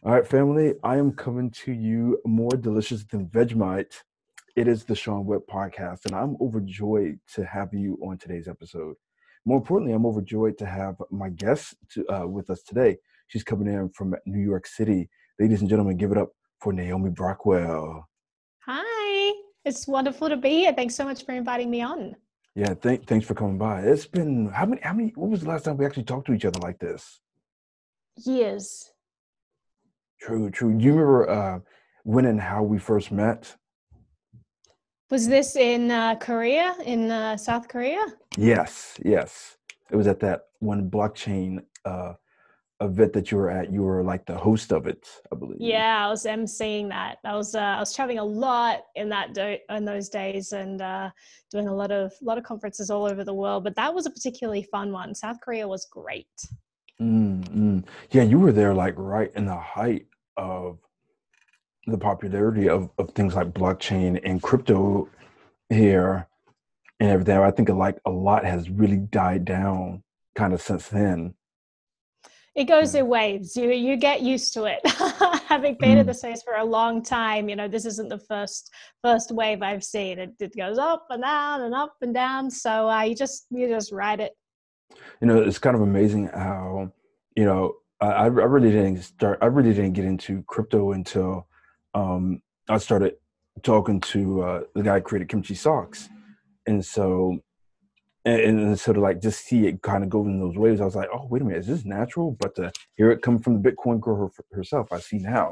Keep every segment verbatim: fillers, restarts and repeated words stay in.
All right, family, I am coming to you more delicious than Vegemite. It is the Sean Webb podcast, and I'm overjoyed to have you on today's episode. More importantly, I'm overjoyed to have my guest to, uh, with us today. She's coming in from New York City. Ladies and gentlemen, give it up for Naomi Brockwell. Hi, it's wonderful to be here. Thanks so much for inviting me on. Yeah, thank, thanks for coming by. It's been, how many, how many, when was the last time we actually talked to each other like this? Years. True, true. Do you remember uh, when and how we first met? Was this in uh, Korea, in uh, South Korea? Yes, yes. It was at that one blockchain uh, event that you were at. You were like the host of it, I believe. Yeah, I was emceeing that. I was uh, I was traveling a lot in that do- in those days and uh, doing a lot of lot of conferences all over the world. But that was a particularly fun one. South Korea was great. Mm-hmm. Yeah, you were there like right in the height of the popularity of, of things like blockchain and crypto here and everything. I think like a lot has really died down kind of since then. It goes in waves. You you get used to it. Having been in the space for a long time, you know, this isn't the first first wave I've seen. It, it goes up and down and up and down. So uh, you just you just ride it. You know, it's kind of amazing how, you know, I, I really didn't start, I really didn't get into crypto until um, I started talking to uh, the guy who created Kimchi Socks. And so, and, and sort of like just see it kind of go in those waves. I was like, oh, wait a minute, is this natural? But to hear it come from the Bitcoin girl her, herself, I see now.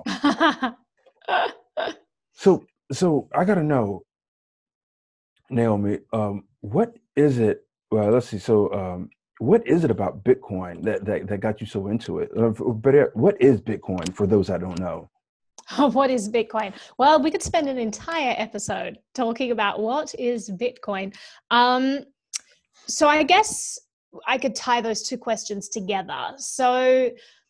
so, so I got to know, Naomi, um, what is it? Well, let's see. So, um, what is it about Bitcoin that, that, that got you so into it? Uh, But what is Bitcoin for those that don't know? What is Bitcoin? Well, we could spend an entire episode talking about what is Bitcoin. Um, so I guess I could tie those two questions together. So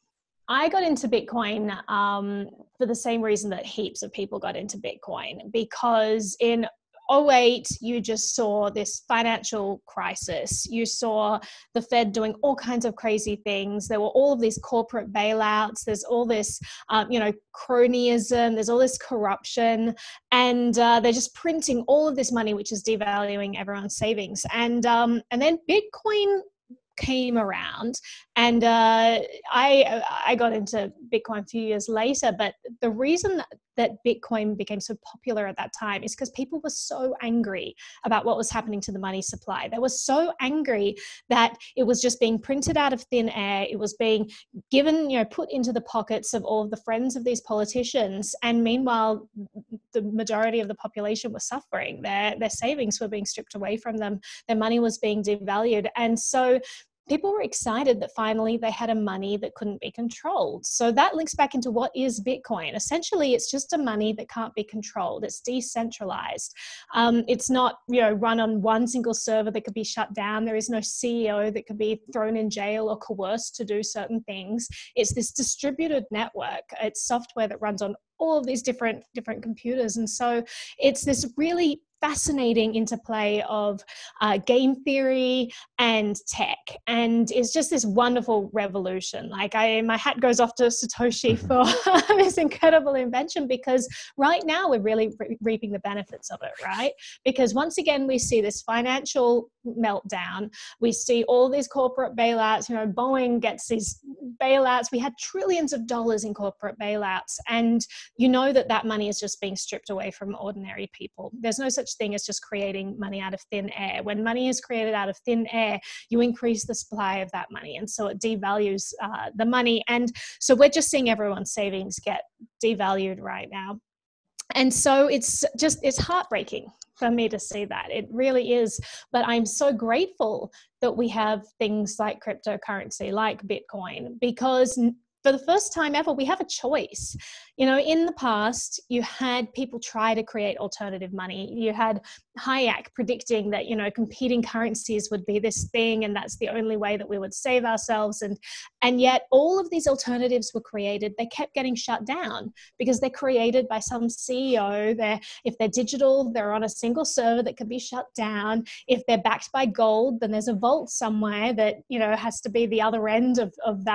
I got into Bitcoin um, for the same reason that heaps of people got into Bitcoin, because in oh eight, you just saw this financial crisis. You saw the Fed doing all kinds of crazy things. There were all of these corporate bailouts. There's all this, um, you know, cronyism. There's all this corruption. And uh, they're just printing all of this money, which is devaluing everyone's savings. And, um, and then Bitcoin came around, and uh, I I got into Bitcoin a few years later. But the reason that Bitcoin became so popular at that time is because people were so angry about what was happening to the money supply. They were so angry that it was just being printed out of thin air. It was being given, you know, put into the pockets of all of the friends of these politicians. And meanwhile, the majority of the population was suffering. Their, their savings were being stripped away from them. Their money was being devalued. And so people were excited that finally they had a money that couldn't be controlled. So that links back into what is Bitcoin. Essentially, it's just a money that can't be controlled. It's decentralized. Um, it's not, you know, run on one single server that could be shut down. There is no C E O that could be thrown in jail or coerced to do certain things. It's this distributed network. It's software that runs on all of these different different computers. And so it's this really fascinating interplay of uh, game theory and tech, and it's just this wonderful revolution. Like I, my hat goes off to Satoshi for this incredible invention, because right now we're really re- reaping the benefits of it, right? Because once again, we see this financial meltdown. We see all these corporate bailouts. You know, Boeing gets these bailouts. We had trillions of dollars in corporate bailouts, and you know that that money is just being stripped away from ordinary people. There's no such thing as just creating money out of thin air. When money is created out of thin air, you increase the supply of that money, and so it devalues uh, the money. And so we're just seeing everyone's savings get devalued right now. And so it's just, it's heartbreaking for me to see that. It really is. But I'm so grateful that we have things like cryptocurrency, like Bitcoin, because for the first time ever, we have a choice. You know, in the past, you had people try to create alternative money. You had Hayek predicting that, you know, competing currencies would be this thing, and that's the only way that we would save ourselves. And, and yet all of these alternatives were created. They kept getting shut down because they're created by some C E O. They're, if they're digital, they're on a single server that can be shut down. If they're backed by gold, then there's a vault somewhere that, you know, has to be the other end of, of that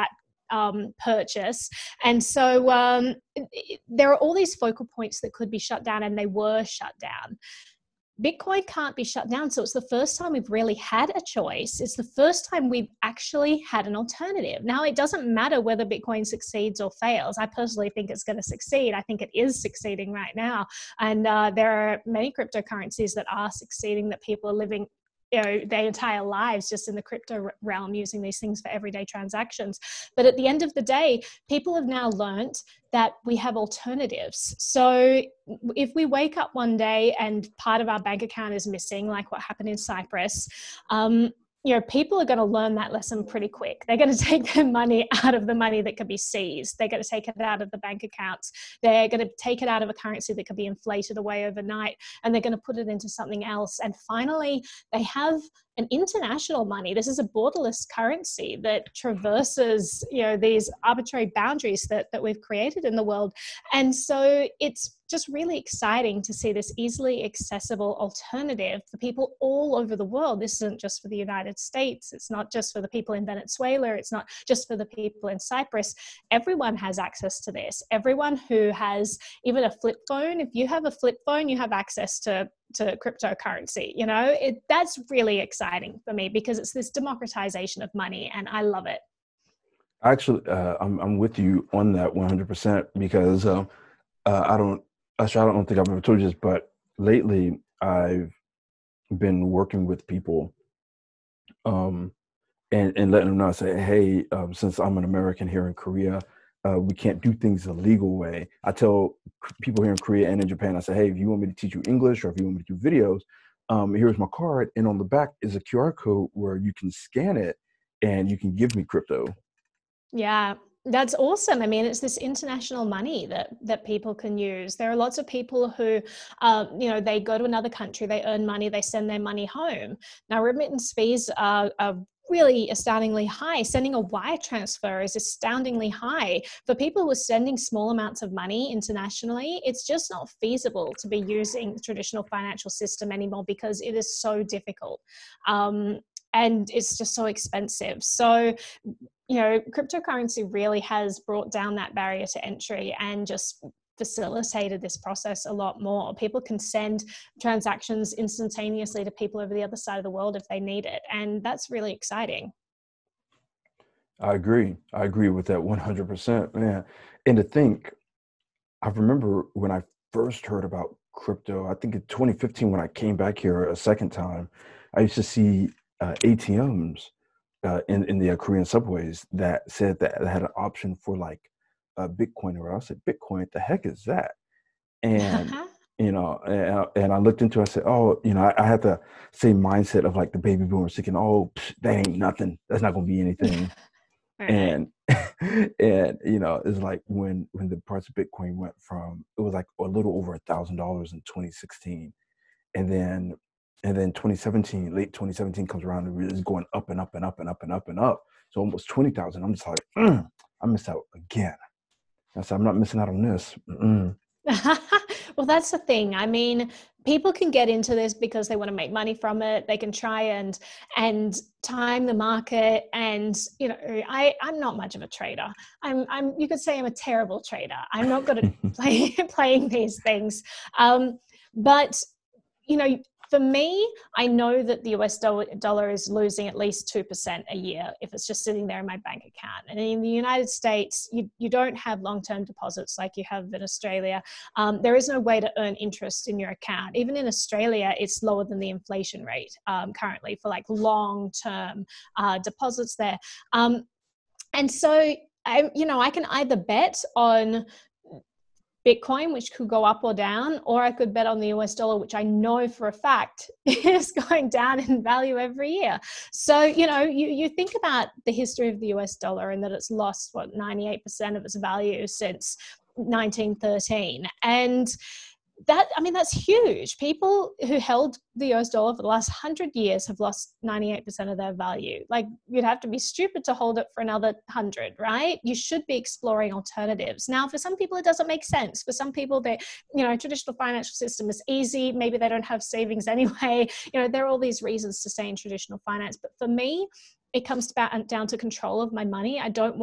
um, purchase. And so um, it, it, there are all these focal points that could be shut down, and they were shut down. Bitcoin can't be shut down. So it's the first time we've really had a choice. It's the first time we've actually had an alternative. Now, it doesn't matter whether Bitcoin succeeds or fails. I personally think it's going to succeed. I think it is succeeding right now. And uh, there are many cryptocurrencies that are succeeding, that people are living, you know, their entire lives just in the crypto realm, using these things for everyday transactions. But at the end of the day, people have now learned that we have alternatives. So if we wake up one day and part of our bank account is missing, like what happened in Cyprus, um, you know, people are going to learn that lesson pretty quick. They're going to take their money out of the money that could be seized. They're going to take it out of the bank accounts. They're going to take it out of a currency that could be inflated away overnight, and they're going to put it into something else. And finally, they have an international money. This is a borderless currency that traverses, you know, these arbitrary boundaries that, that we've created in the world. And so it's just really exciting to see this easily accessible alternative for people all over the world. This isn't just for the United States. It's not just for the people in Venezuela. It's not just for the people in Cyprus. Everyone has access to this. Everyone who has even a flip phone, if you have a flip phone, you have access to to cryptocurrency. You know, it, that's really exciting for me, because it's this democratization of money, and I love it. Actually, uh, I'm I'm with you on that one hundred percent, because um, uh, I don't, actually, I don't think I've ever told you this, but lately I've been working with people, um, and and letting them know. I say, hey, um, since I'm an American here in Korea, uh, we can't do things the legal way. I tell people here in Korea and in Japan, I say, hey, if you want me to teach you English, or if you want me to do videos, um, here's my card, and on the back is a Q R code where you can scan it and you can give me crypto. Yeah, that's awesome. I mean, it's this international money that that people can use. There are lots of people who, uh, you know, they go to another country, they earn money, they send their money home. Now, remittance fees are, are really astoundingly high. Sending a wire transfer is astoundingly high. For people who are sending small amounts of money internationally, it's just not feasible to be using the traditional financial system anymore, because it is so difficult. Um, and it's just so expensive. So, you know, cryptocurrency really has brought down that barrier to entry and just facilitated this process a lot more. People can send transactions instantaneously to people over the other side of the world if they need it. And that's really exciting. I agree. I agree with that one hundred percent, man. And to think, I remember when I first heard about crypto, I think in twenty fifteen, when I came back here a second time, I used to see uh, A T Ms uh, in, in the uh, Korean subways that said that it had an option for like a Bitcoin. Or I said, Bitcoin, what the heck is that? And, you know, and, and I looked into it, I said, oh, you know, I, I had the same mindset of like the baby boomers thinking, oh, psh, that ain't nothing. That's not going to be anything. Right. And and you know, it's like when when the price of Bitcoin went from, it was like a little over a thousand dollars in twenty sixteen, and then and then twenty seventeen, late twenty seventeen comes around, and it's going up and up and up and up and up and up. So almost twenty thousand. I'm just like, mm, I missed out again. I said, I'm not missing out on this. Mm-mm. Well, that's the thing. I mean, people can get into this because they want to make money from it. They can try and and time the market. And you know, I I'm not much of a trader. I'm I'm you could say I'm a terrible trader. I'm not good at play, playing these things. Um, but you know, for me, I know that the U S dollar is losing at least two percent a year if it's just sitting there in my bank account. And in the United States, you, you don't have long-term deposits like you have in Australia. Um, there is no way to earn interest in your account. Even in Australia, it's lower than the inflation rate um, currently for like long-term uh, deposits there. Um, and so, I, you know, I can either bet on Bitcoin, which could go up or down, or I could bet on the U S dollar, which I know for a fact is going down in value every year. So, you know, you, you think about the history of the U S dollar and that it's lost, what, ninety-eight percent of its value since nineteen thirteen. And that, I mean, that's huge. People who held the U S dollar for the last hundred years have lost ninety-eight percent of their value. Like, you'd have to be stupid to hold it for another hundred, right? You should be exploring alternatives. Now, for some people, it doesn't make sense. For some people, they, you know, traditional financial system is easy. Maybe they don't have savings anyway. You know, there are all these reasons to stay in traditional finance. But for me, it comes about down to control of my money. I don't want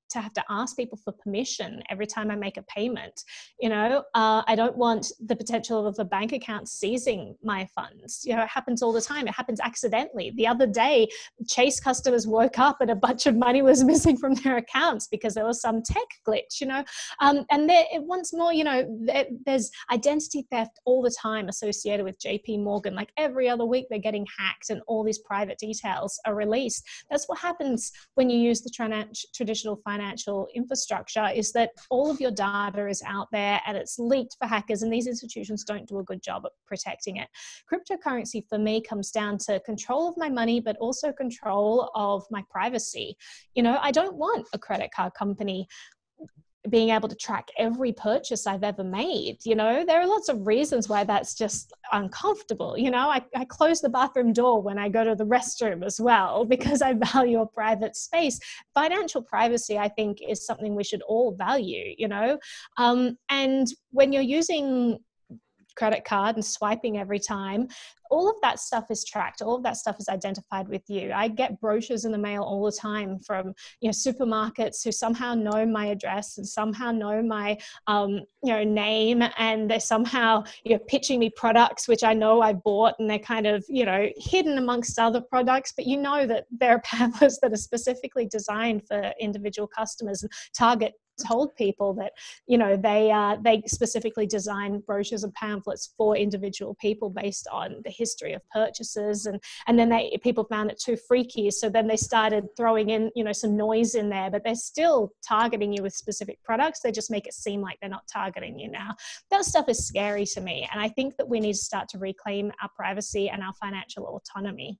to have to ask people for permission every time I make a payment. You know, uh, I don't want the potential of a bank account seizing my funds. You know, it happens all the time. It happens accidentally. The other day, Chase customers woke up and a bunch of money was missing from their accounts because there was some tech glitch, you know. Um, and there, once more, you know, there, there's identity theft all the time associated with J P Morgan. Like every other week, they're getting hacked and all these private details are released. That's what happens when you use the tra- traditional financial infrastructure, is that all of your data is out there and it's leaked for hackers, and these institutions don't do a good job at protecting it. Cryptocurrency for me comes down to control of my money, but also control of my privacy. You know, I don't want a credit card company being able to track every purchase I've ever made. You know, there are lots of reasons why that's just uncomfortable. You know, I, I close the bathroom door when I go to the restroom as well, because I value a private space. Financial privacy, I think, is something we should all value, you know. Um, and when you're using credit card and swiping every time, all of that stuff is tracked. All of that stuff is identified with you. I get brochures in the mail all the time from, you know, supermarkets who somehow know my address and somehow know my, um, you know, name, and they're somehow, you know, pitching me products which I know I bought, and they're kind of, you know, hidden amongst other products. But you know that there are pamphlets that are specifically designed for individual customers and target told people that, you know, they uh, they specifically design brochures and pamphlets for individual people based on the history of purchases, and and then they people found it too freaky, so then they started throwing in, you know, some noise in there, but they're still targeting you with specific products. They just make it seem like they're not targeting you now. That stuff is scary to me, and I think that we need to start to reclaim our privacy and our financial autonomy.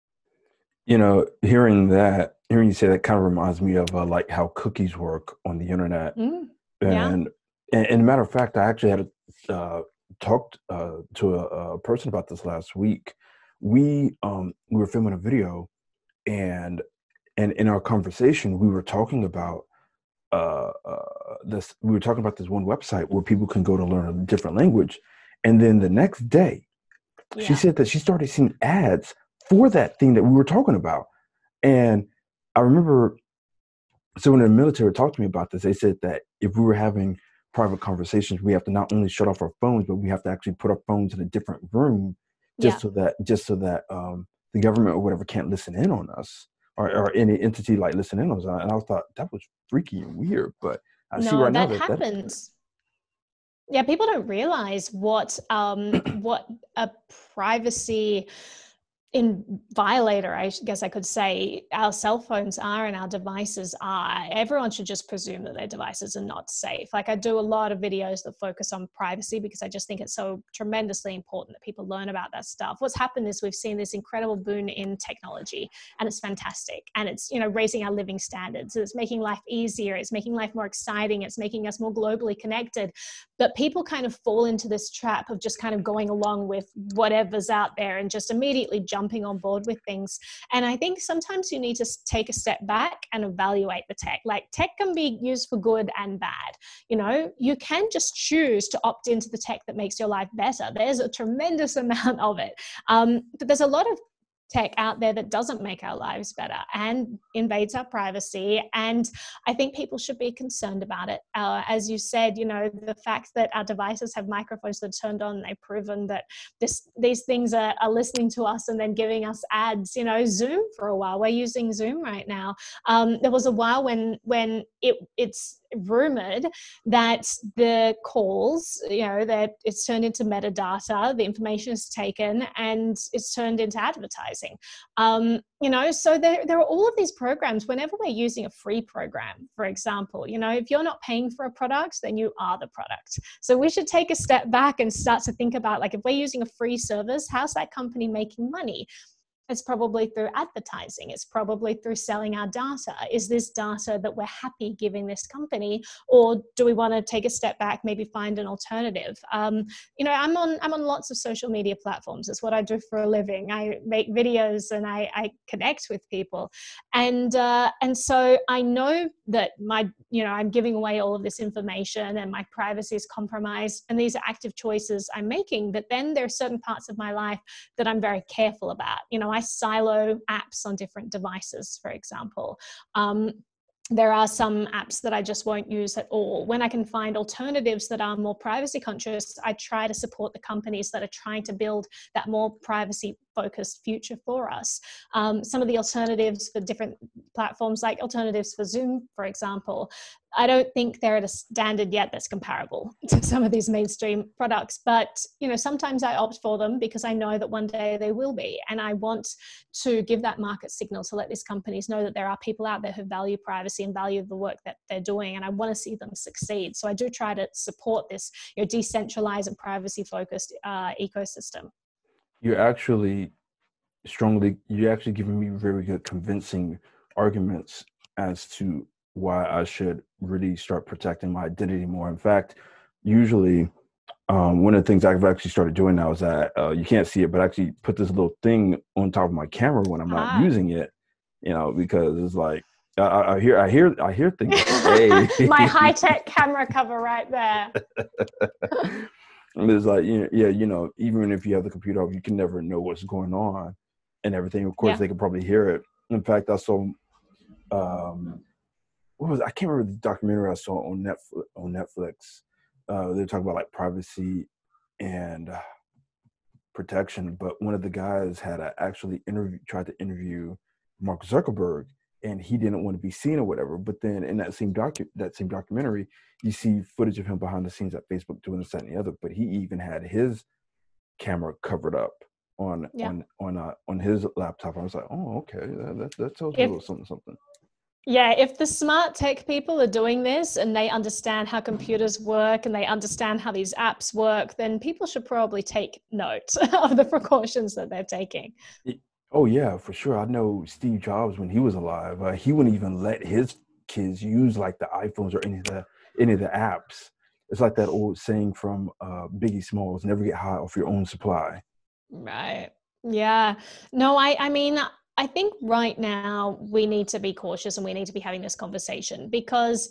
You know, hearing that, hearing you say that kind of reminds me of uh, like how cookies work on the internet. Mm, yeah. And, and, and matter of fact, I actually had a, uh, talked uh, to a, a person about this last week. We um, we were filming a video, and and in our conversation, we were talking about uh, uh, this. We were talking about this one website where people can go to learn a different language, and then the next day, Yeah. she said that she started seeing ads for that thing that we were talking about. And I remember, so when the military talked to me about this, they said that if we were having private conversations, we have to not only shut off our phones, but we have to actually put our phones in a different room, just Yeah. so that just so that um, the government or whatever can't listen in on us, or, or any entity like listen in on us. And I thought that was freaky and weird, but I see No, right now that that that happens. Yeah, people don't realize what um, what a privacy in violator, I guess I could say, our cell phones are and our devices are. Everyone should just presume that their devices are not safe. Like, I do a lot of videos that focus on privacy because I just think it's so tremendously important that people learn about that stuff. What's happened is we've seen this incredible boon in technology, and it's fantastic. And it's, you know, raising our living standards. It's making life easier. It's making life more exciting. It's making us more globally connected. But people kind of fall into this trap of just kind of going along with whatever's out there and just immediately jumping on board with things. And I think sometimes you need to take a step back and evaluate the tech. Like, tech can be used for good and bad. You know, you can just choose to opt into the tech that makes your life better. There's a tremendous amount of it. Um, but there's a lot of tech out there that doesn't make our lives better and invades our privacy. And I think people should be concerned about it. Uh, as you said, you know, the fact that our devices have microphones that are turned on, they've proven that this, these things are, are listening to us and then giving us ads. You know, Zoom for a while, we're using Zoom right now. Um, there was a while when, when it, it's rumored that the calls, you know, that it's turned into metadata, the information is taken and it's turned into advertising. Um, you know, so there, there are all of these programs. Whenever we're using a free program, for example, you know, if you're not paying for a product, then you are the product. So we should take a step back and start to think about, like, if we're using a free service, how's that company making money? It's probably through advertising. It's probably through selling our data. Is this data that we're happy giving this company, or do we want to take a step back, maybe find an alternative? Um, you know, I'm on I'm on lots of social media platforms. It's what I do for a living. I make videos and I, I connect with people, and uh, and so I know that my you know I'm giving away all of this information and my privacy is compromised, and these are active choices I'm making. But then there are certain parts of my life that I'm very careful about. You know, I silo apps on different devices, for example. Um, there are some apps that I just won't use at all. When I can find alternatives that are more privacy conscious, I try to support the companies that are trying to build that more privacy focused future for us. Um, some of the alternatives for different platforms, like alternatives for Zoom, for example, I don't think they're at a standard yet that's comparable to some of these mainstream products. But, you know, sometimes I opt for them because I know that one day they will be. And I want to give that market signal to let these companies know that there are people out there who value privacy and value the work that they're doing. And I want to see them succeed. So I do try to support this, you know, decentralized and privacy focused uh, ecosystem. You're actually strongly, you're actually giving me very good convincing arguments as to why I should really start protecting my identity more. In fact, usually um, one of the things I've actually started doing now is that uh, you can't see it, but I actually put this little thing on top of my camera when I'm not Ah. using it, you know, because it's like, I, I hear, I hear, I hear things. Hey. My high-tech camera cover right there. And it's like, you know, yeah, you know, even if you have the computer off, you can never know what's going on and everything. Of course, Yeah. they can probably hear it. In fact, I saw, um, what was I can't remember the documentary I saw on Netflix. On Netflix, uh, they were talking about like privacy and uh, protection. But one of the guys had uh, actually interview, tried to interview Mark Zuckerberg, and he didn't want to be seen or whatever. But then in that same docu that same documentary, you see footage of him behind the scenes at Facebook doing this, that, and the other. But he even had his camera covered up on Yeah. on on uh, on his laptop. I was like, oh, okay, that that, that tells me If- a little something something. Yeah, if the smart tech people are doing this and they understand how computers work and they understand how these apps work, then people should probably take note of the precautions that they're taking. Oh yeah, for sure. I know Steve Jobs when he was alive, uh, he wouldn't even let his kids use like the iPhones or any of the any of the apps. It's like that old saying from uh, Biggie Smalls: "Never get high off your own supply." Right. Yeah. No, I, I mean, I think right now we need to be cautious and we need to be having this conversation because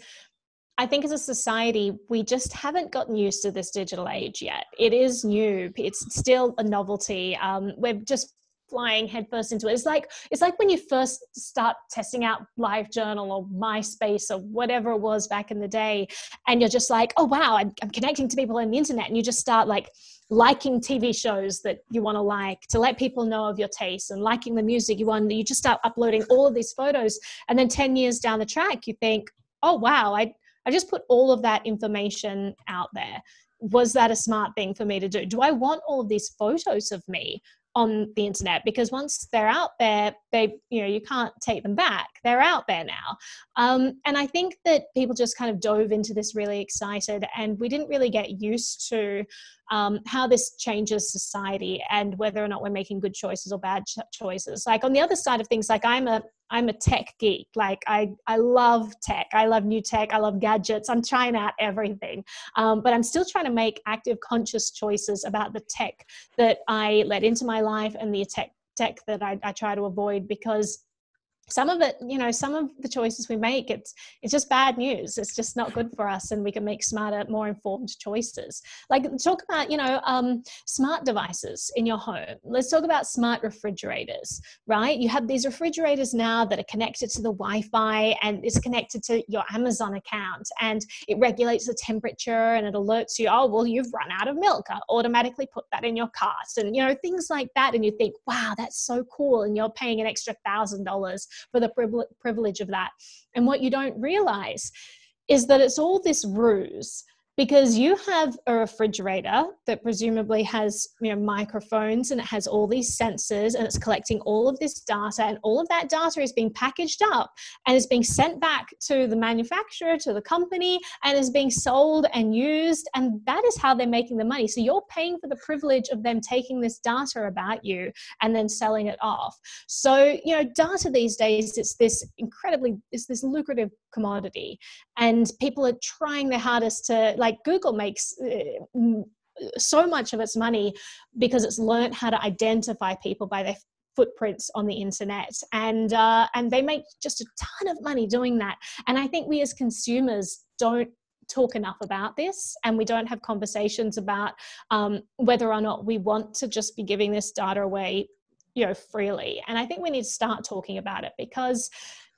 I think as a society, we just haven't gotten used to this digital age yet. It is new. It's still a novelty. Um, we're just flying headfirst into it. It's like it's like when you first start testing out LiveJournal or MySpace or whatever it was back in the day, and you're just like, oh wow, I'm, I'm connecting to people on the internet, and you just start like liking T V shows that you want to like to let people know of your tastes and liking the music you want. You just start uploading all of these photos, and then ten years down the track, you think, oh wow, I I just put all of that information out there. Was that a smart thing for me to do? Do I want all of these photos of me on the internet? Because once they're out there, they, you know, you can't take them back. They're out there now. Um, and I think that people just kind of dove into this really excited, and we didn't really get used to um, how this changes society and whether or not we're making good choices or bad ch- choices. Like on the other side of things, like I'm a I'm a tech geek. Like I, I love tech. I love new tech. I love gadgets. I'm trying out everything. Um, but I'm still trying to make active, conscious choices about the tech that I let into my life and the tech, tech that I, I try to avoid, because some of it, you know, some of the choices we make, it's it's just bad news. It's just not good for us, and we can make smarter, more informed choices. Like talk about, you know, um, smart devices in your home. Let's talk about smart refrigerators, right? You have these refrigerators now that are connected to the Wi-Fi and it's connected to your Amazon account, and it regulates the temperature and it alerts you, oh, well, you've run out of milk. I'll automatically put that in your cart, and, you know, things like that. And you think, wow, that's so cool. And you're paying an extra thousand dollars for the privilege of that. And what you don't realize is that it's all this ruse, because you have a refrigerator that presumably has, you know, microphones, and it has all these sensors, and it's collecting all of this data, and all of that data is being packaged up and is being sent back to the manufacturer, to the company, and is being sold and used. And that is how they're making the money. So you're paying for the privilege of them taking this data about you and then selling it off. So, you know, data these days, it's this incredibly, it's this lucrative commodity, and people are trying their hardest to, like, Google makes uh, so much of its money because it's learned how to identify people by their footprints on the internet, and uh, and they make just a ton of money doing that. And I think we as consumers don't talk enough about this, and we don't have conversations about um, whether or not we want to just be giving this data away, you know, freely. And I think we need to start talking about it, because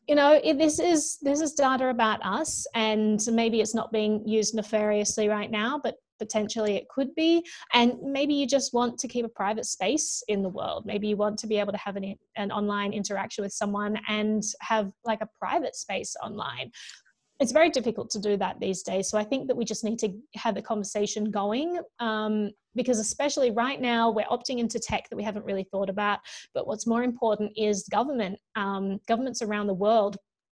you know, it, this is this is data about us, and maybe it's not being used nefariously right now, but potentially it could be. And maybe you just want to keep a private space in the world. Maybe you want to be able to have an, an online interaction with someone and have like a private space online. It's very difficult to do that these days. So I think that we just need to have the conversation going, um, because especially right now, we're opting into tech that we haven't really thought about. But what's more important is government, um, governments around the world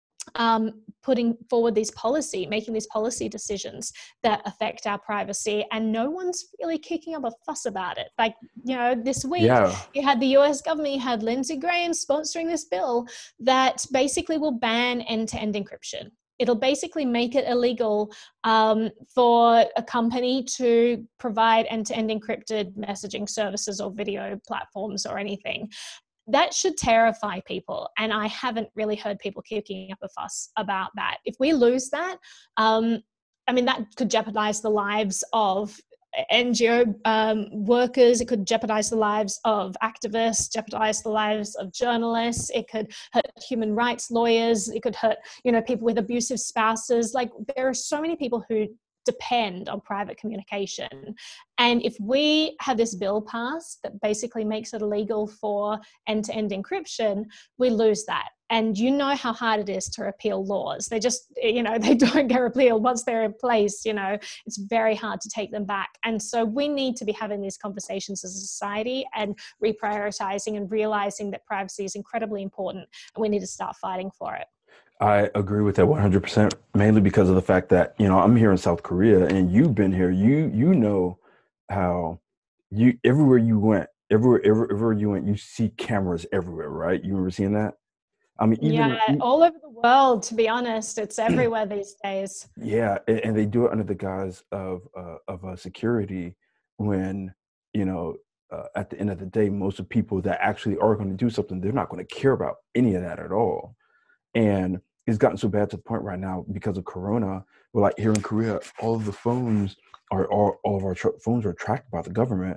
um, putting forward these policy, making these policy decisions that affect our privacy, and no one's really kicking up a fuss about it. Like, you know, this week Yeah. you had the U S government, you had Lindsey Graham sponsoring this bill that basically will ban end-to-end encryption. It'll basically make it illegal um, for a company to provide end-to-end encrypted messaging services or video platforms or anything. That should terrify people. And I haven't really heard people kicking up a fuss about that. If we lose that, um, I mean, that could jeopardize the lives of N G O um, workers. It could jeopardize the lives of activists, jeopardize the lives of journalists. It could hurt human rights lawyers. It could hurt, you know, people with abusive spouses. Like, there are so many people who depend on private communication. And if we have this bill passed that basically makes it illegal for end-to-end encryption, we lose that. And you know how hard it is to repeal laws. They just, you know, they don't get repealed once they're in place. You know, it's very hard to take them back. And so we need to be having these conversations as a society and reprioritizing and realizing that privacy is incredibly important, and we need to start fighting for it. I agree with that one hundred percent, mainly because of the fact that, you know, I'm here in South Korea and you've been here. You you know how you everywhere you went, everywhere, everywhere you went, you see cameras everywhere, right? You remember seeing that? I mean, even Yeah, all over the world, to be honest. It's everywhere these days. yeah, and, and they do it under the guise of uh, of uh, security when, you know, uh, at the end of the day, most of the people that actually are going to do something, they're not going to care about any of that at all. And it's gotten so bad to the point right now because of Corona. We're like here in Korea, all of the phones are all, all of our tr- phones are tracked by the government,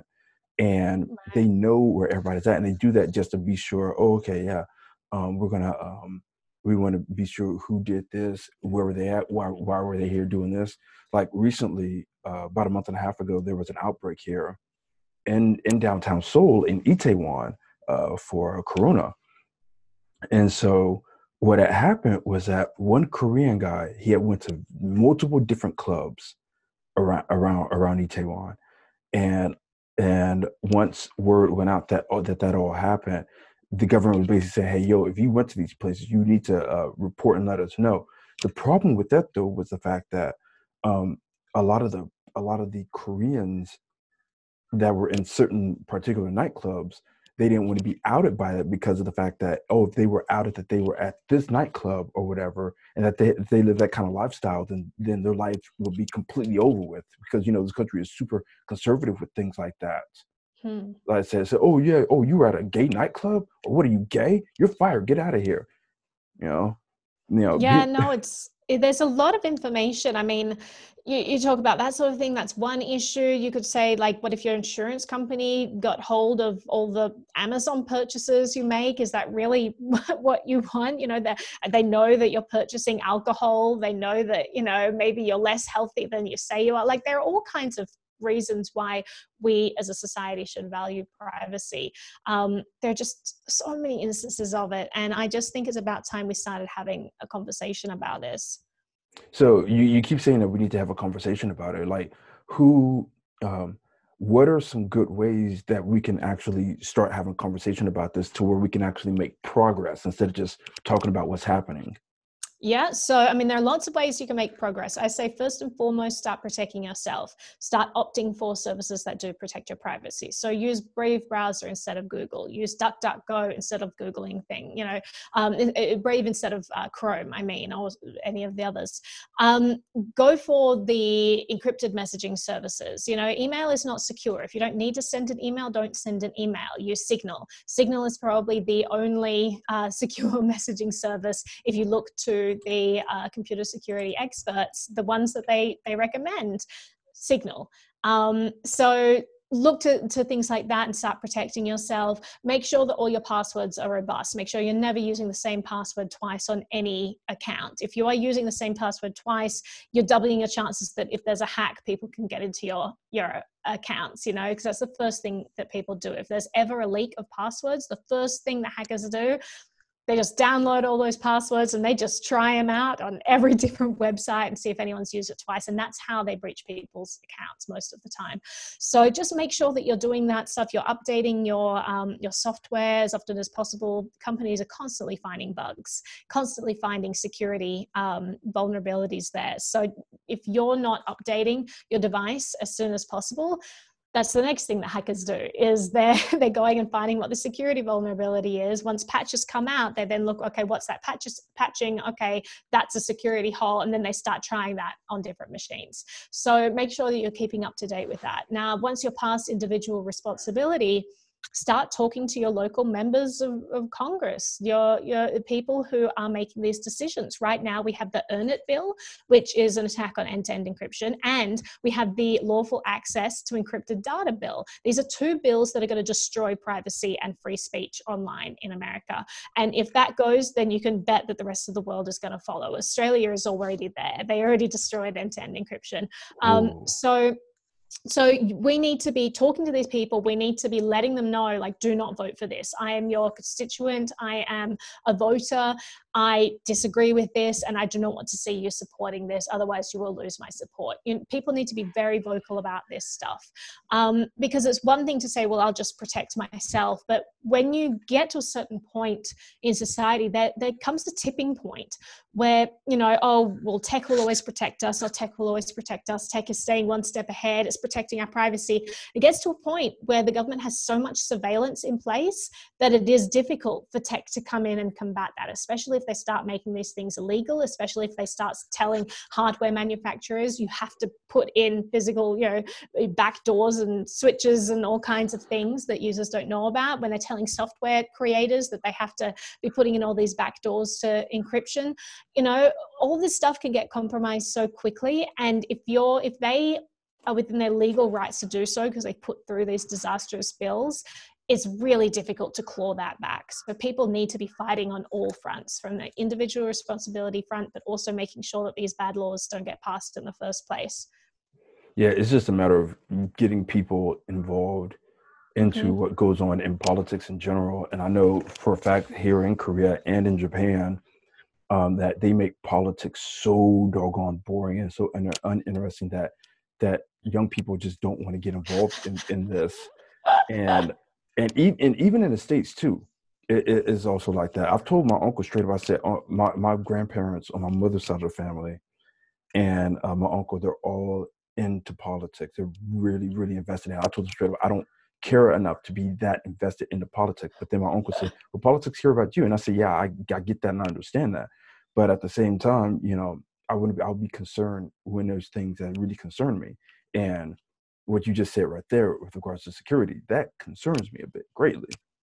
and they know where everybody's at, and they do that just to be sure. Oh, okay, yeah, um, we're gonna um, we want to be sure who did this, where were they at, why why were they here doing this? Like recently, uh, about a month and a half ago, there was an outbreak here in in downtown Seoul in Itaewon uh, for Corona, and so what had happened was that one Korean guy, he had went to multiple different clubs around around around Itaewon, and and once word went out that oh, that that all happened, the government was basically saying, "Hey, yo, if you went to these places, you need to uh, report and let us know." The problem with that though was the fact that um, a lot of the a lot of the Koreans that were in certain particular nightclubs, they didn't want to be outed by it because of the fact that, oh, if they were outed that they were at this nightclub or whatever, and that they if they live that kind of lifestyle, then then their life would be completely over with, because, you know, this country is super conservative with things like that. Hmm. Like I said, so, oh yeah, oh, you were at a gay nightclub, or what are you, gay? You're fired. Get out of here. You know, you know. Yeah, Be, no, it's it, there's a lot of information. I mean, you, you talk about that sort of thing. That's one issue. You could say, like, what if your insurance company got hold of all the Amazon purchases you make? Is that really what you want? You know, that they know that you're purchasing alcohol. They know that, you know, maybe you're less healthy than you say you are. Like, there are all kinds of reasons why we as a society should value privacy. Um, there are just so many instances of it. And I just think it's about time we started having a conversation about this. so you, you keep saying that we need to have a conversation about it. Like, who, um, what are some good ways that we can actually start having a conversation about this to where we can actually make progress instead of just talking about what's happening? Yeah, so I mean, there are lots of ways you can make progress. I say first and foremost, start protecting yourself. Start opting for services that do protect your privacy. So use Brave browser instead of Google. Use DuckDuckGo instead of Googling thing. You know, um, it, it, Brave instead of uh, Chrome. I mean, or any of the others. Um, go for the encrypted messaging services. You know, email is not secure. If you don't need to send an email, don't send an email. Use Signal. Signal is probably the only uh, secure messaging service if you look to the uh, computer security experts, the ones that they they recommend. Signal. Um, so look to, to things like that and start protecting yourself. Make sure that all your passwords are robust. Make sure you're never using the same password twice on any account. If you are using the same password twice, you're doubling your chances that if there's a hack, people can get into your, your accounts, you know, because that's the first thing that people do. If there's ever a leak of passwords, the first thing the hackers do, they just download all those passwords and they just try them out on every different website and see if anyone's used it twice. And that's how they breach people's accounts most of the time. So just make sure that you're doing that stuff. You're updating your, um, your software as often as possible. Companies are constantly finding bugs, constantly finding security um, vulnerabilities there. So if you're not updating your device as soon as possible, that's the next thing that hackers do, is they're, they're going and finding what the security vulnerability is. Once patches come out, they then look, okay, what's that patches, patching? Okay, that's a security hole. And then they start trying that on different machines. So make sure that you're keeping up to date with that. Now, once you're past individual responsibility, start talking to your local members of, of Congress, your, your people who are making these decisions. Right now, we have the Earn It bill, which is an attack on end-to-end encryption, and we have the Lawful Access to Encrypted Data bill. These are two bills that are going to destroy privacy and free speech online in America. And if that goes, then you can bet that the rest of the world is going to follow. Australia is already there. They already destroyed end-to-end encryption. Um, so So we need to be talking to these people. We need to be letting them know, like, do not vote for this. I am your constituent. I am a voter. I disagree with this, and I do not want to see you supporting this. Otherwise, you will lose my support. You know, people need to be very vocal about this stuff, um, because it's one thing to say, well, I'll just protect myself. But when you get to a certain point in society, there, there comes the tipping point where, you know, oh, well, tech will always protect us, or tech will always protect us. Tech is staying one step ahead. It's protecting our privacy. It gets to a point where the government has so much surveillance in place that it is difficult for tech to come in and combat that, especially if they start making these things illegal, especially if they start telling hardware manufacturers you have to put in physical, you know, back doors and switches and all kinds of things that users don't know about, when they're telling software creators that they have to be putting in all these back doors to encryption. You know, all this stuff can get compromised so quickly. And if you're, if they are within their legal rights to do so because they put through these disastrous bills, it's really difficult to claw that back. So people need to be fighting on all fronts, from the individual responsibility front, but also making sure that these bad laws don't get passed in the first place. Yeah, it's just a matter of getting people involved into mm-hmm. what goes on in politics in general. And I know for a fact here in Korea and in Japan, um, that they make politics so doggone boring and so un- uninteresting that that young people just don't want to get involved in, in this. And and, e- and even in the States too, it, it is also like that. I've told my uncle straight up, I said, uh, my, my grandparents on my mother's side of the family and uh, my uncle, they're all into politics. They're really, really invested in it. I told them straight up, I don't care enough to be that invested into politics. But then my uncle said, well, politics care about you. And I said, yeah, I, I get that and I understand that. But at the same time, you know, I wouldn't be, I'll be concerned when there's things that really concern me. And what you just said right there with regards to security, that concerns me a bit greatly.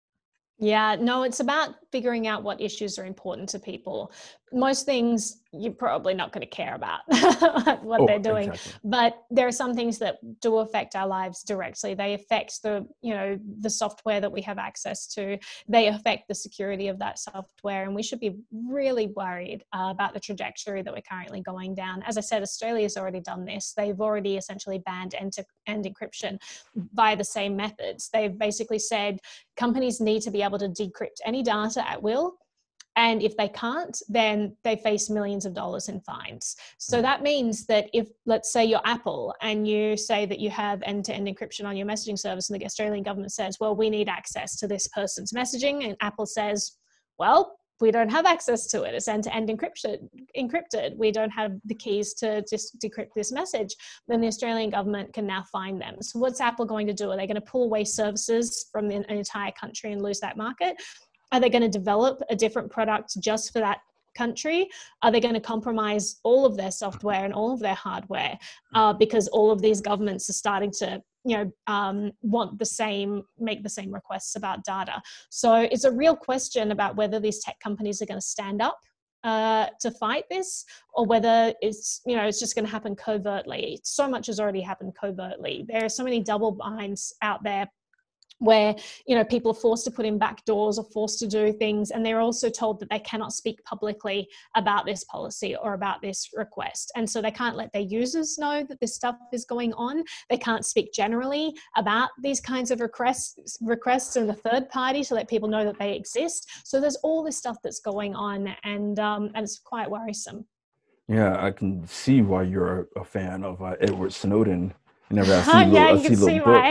Yeah, no, it's about figuring out what issues are important to people. Most things you're probably not going to care about what oh, they're doing, exactly. But there are some things that do affect our lives directly. They affect the, you know, the software that we have access to. They affect the security of that software, and we should be really worried uh, about the trajectory that we're currently going down. As I said, Australia's already done this. They've already essentially banned end-to-end encryption via the same methods. They've basically said companies need to be able to decrypt any data at will. And if they can't, then they face millions of dollars in fines. So that means that if, let's say you're Apple and you say that you have end-to-end encryption on your messaging service, and the Australian government says, well, we need access to this person's messaging. And Apple says, well, we don't have access to it. It's end-to-end encryption, encrypted. We don't have the keys to just decrypt this message. Then the Australian government can now fine them. So what's Apple going to do? Are they going to pull away services from the, an entire country and lose that market? Are they going to develop a different product just for that country? Are they going to compromise all of their software and all of their hardware uh, because all of these governments are starting to, you know, um, want the same, make the same requests about data? So it's a real question about whether these tech companies are going to stand up uh, to fight this, or whether it's, you know, it's just going to happen covertly. So much has already happened covertly. There are so many double binds out there where, you know, people are forced to put in back doors or forced to do things, and they're also told that they cannot speak publicly about this policy or about this request. And so they can't let their users know that this stuff is going on. They can't speak generally about these kinds of requests requests in the third party to let people know that they exist. So there's all this stuff that's going on, and um, and it's quite worrisome. Yeah, I can see why you're a, a fan of uh, Edward Snowden. Whenever I see little, Yeah, I you see can little see book.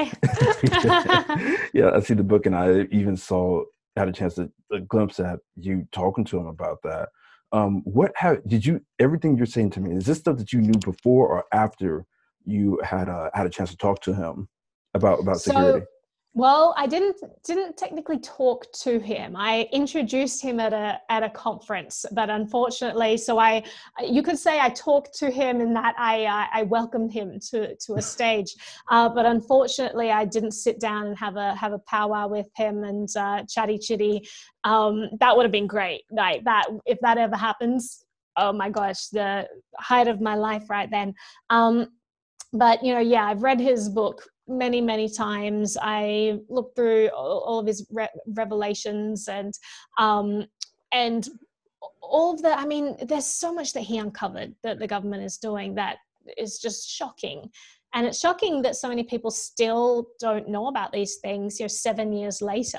why. Yeah, I see the book, and I even saw had a chance to a glimpse at you talking to him about that. Um, what have did you everything you're saying to me? Is this stuff that you knew before or after you had a had a chance to talk to him about about So, security? well, I didn't didn't technically talk to him. I introduced him at a at a conference, but unfortunately, so I you could say I talked to him in that I uh, I welcomed him to to a stage, uh, but unfortunately, I didn't sit down and have a have a powwow with him and uh, chatty chitty. Um, that would have been great. Like that, if that ever happens, oh my gosh, the height of my life right then. Um, but you know, yeah, I've read his book many many times. I looked through all, all of his re- revelations, and um and all of the, I mean, there's so much that he uncovered that the government is doing that is just shocking. And it's shocking that so many people still don't know about these things, you know, seven years later.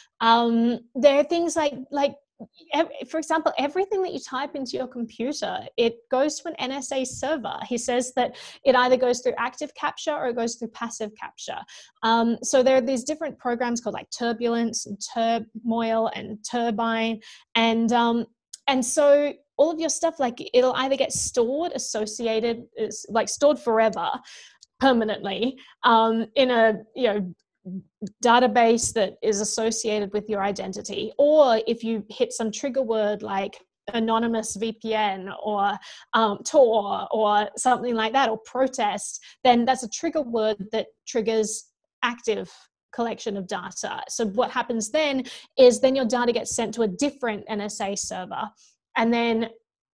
Um, there are things like like for example, everything that you type into your computer, it goes to an N S A server. He says that it either goes through active capture or it goes through passive capture. Um, so there are these different programs called like Turbulence and Turmoil and Turbine. And, um, and so all of your stuff, like it'll either get stored, associated, is like stored forever, permanently, um, in a, you know, database that is associated with your identity, or if you hit some trigger word like anonymous V P N or um, Tor or something like that, or protest, then that's a trigger word that triggers active collection of data. So what happens then is then your data gets sent to a different N S A server, and then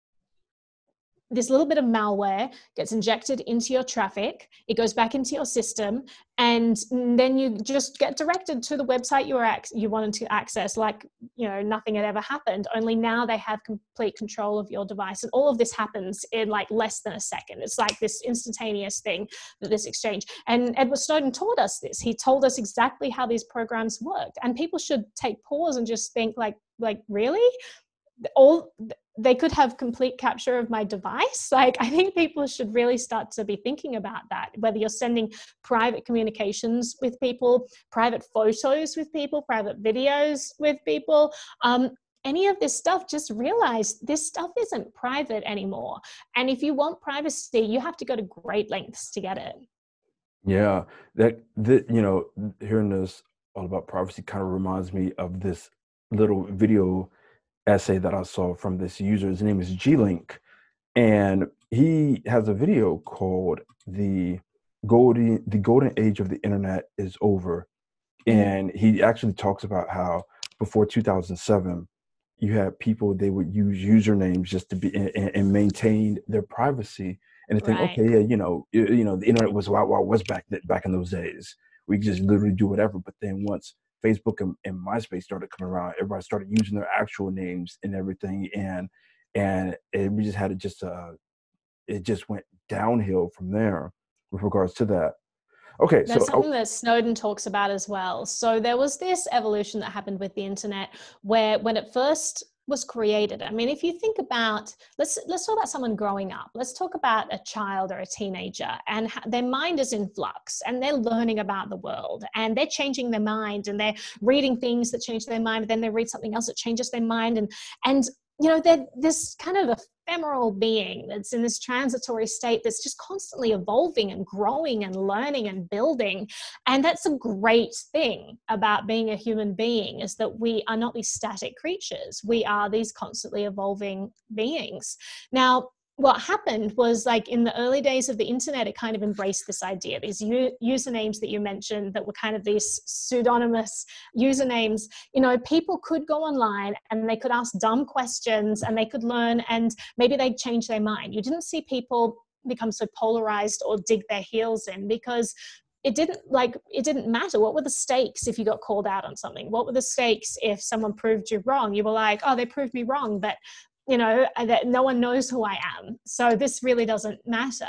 this little bit of malware gets injected into your traffic, it goes back into your system, and then you just get directed to the website you were you wanted to access, like, you know, nothing had ever happened, only now they have complete control of your device. And all of this happens in like less than a second. It's like this instantaneous thing, that this exchange. And Edward Snowden taught us this. He told us exactly how these programs worked. And people should take pause and just think like, like, really? All they could have complete capture of my device. Like, I think people should really start to be thinking about that, whether you're sending private communications with people, private photos with people, private videos with people, um, any of this stuff. Just realize this stuff isn't private anymore. And if you want privacy, you have to go to great lengths to get it. Yeah, that that you know, hearing this all about privacy kind of reminds me of this little video essay that I saw from this user. His name is G-Link, and he has a video called "The Golden The Golden Age of the Internet is Over," and he actually talks about how before two thousand seven, you had people, they would use usernames just to be and, and maintain their privacy, and to think, Right. okay, yeah, you know, you, you know, the internet was wild, wild west back th- back in those days. We could just literally do whatever. But then once Facebook and, and MySpace started coming around, everybody started using their actual names and everything, and and it, we just had it just uh, it just went downhill from there with regards to that. Okay, There's so something that Snowden talks about as well. So there was this evolution that happened with the internet where when it first was created, I mean, if you think about, let's let's talk about someone growing up. Let's talk about a child or a teenager, and their mind is in flux, and they're learning about the world, and they're changing their mind, and they're reading things that change their mind, but then they read something else that changes their mind, and and you know, they're this kind of ephemeral being that's in this transitory state that's just constantly evolving and growing and learning and building. And that's a great thing about being a human being, is that we are not these static creatures. We are these constantly evolving beings. Now, what happened was, like, in the early days of the internet, it kind of embraced this idea, these u- usernames that you mentioned that were kind of these pseudonymous usernames. You know, people could go online and they could ask dumb questions and they could learn, and maybe they'd change their mind. You didn't see people become so polarized or dig their heels in, because it didn't like it didn't matter. What were the stakes if you got called out on something? What were the stakes if someone proved you wrong? You were like, oh, they proved me wrong, but you know, that no one knows who I am. So this really doesn't matter.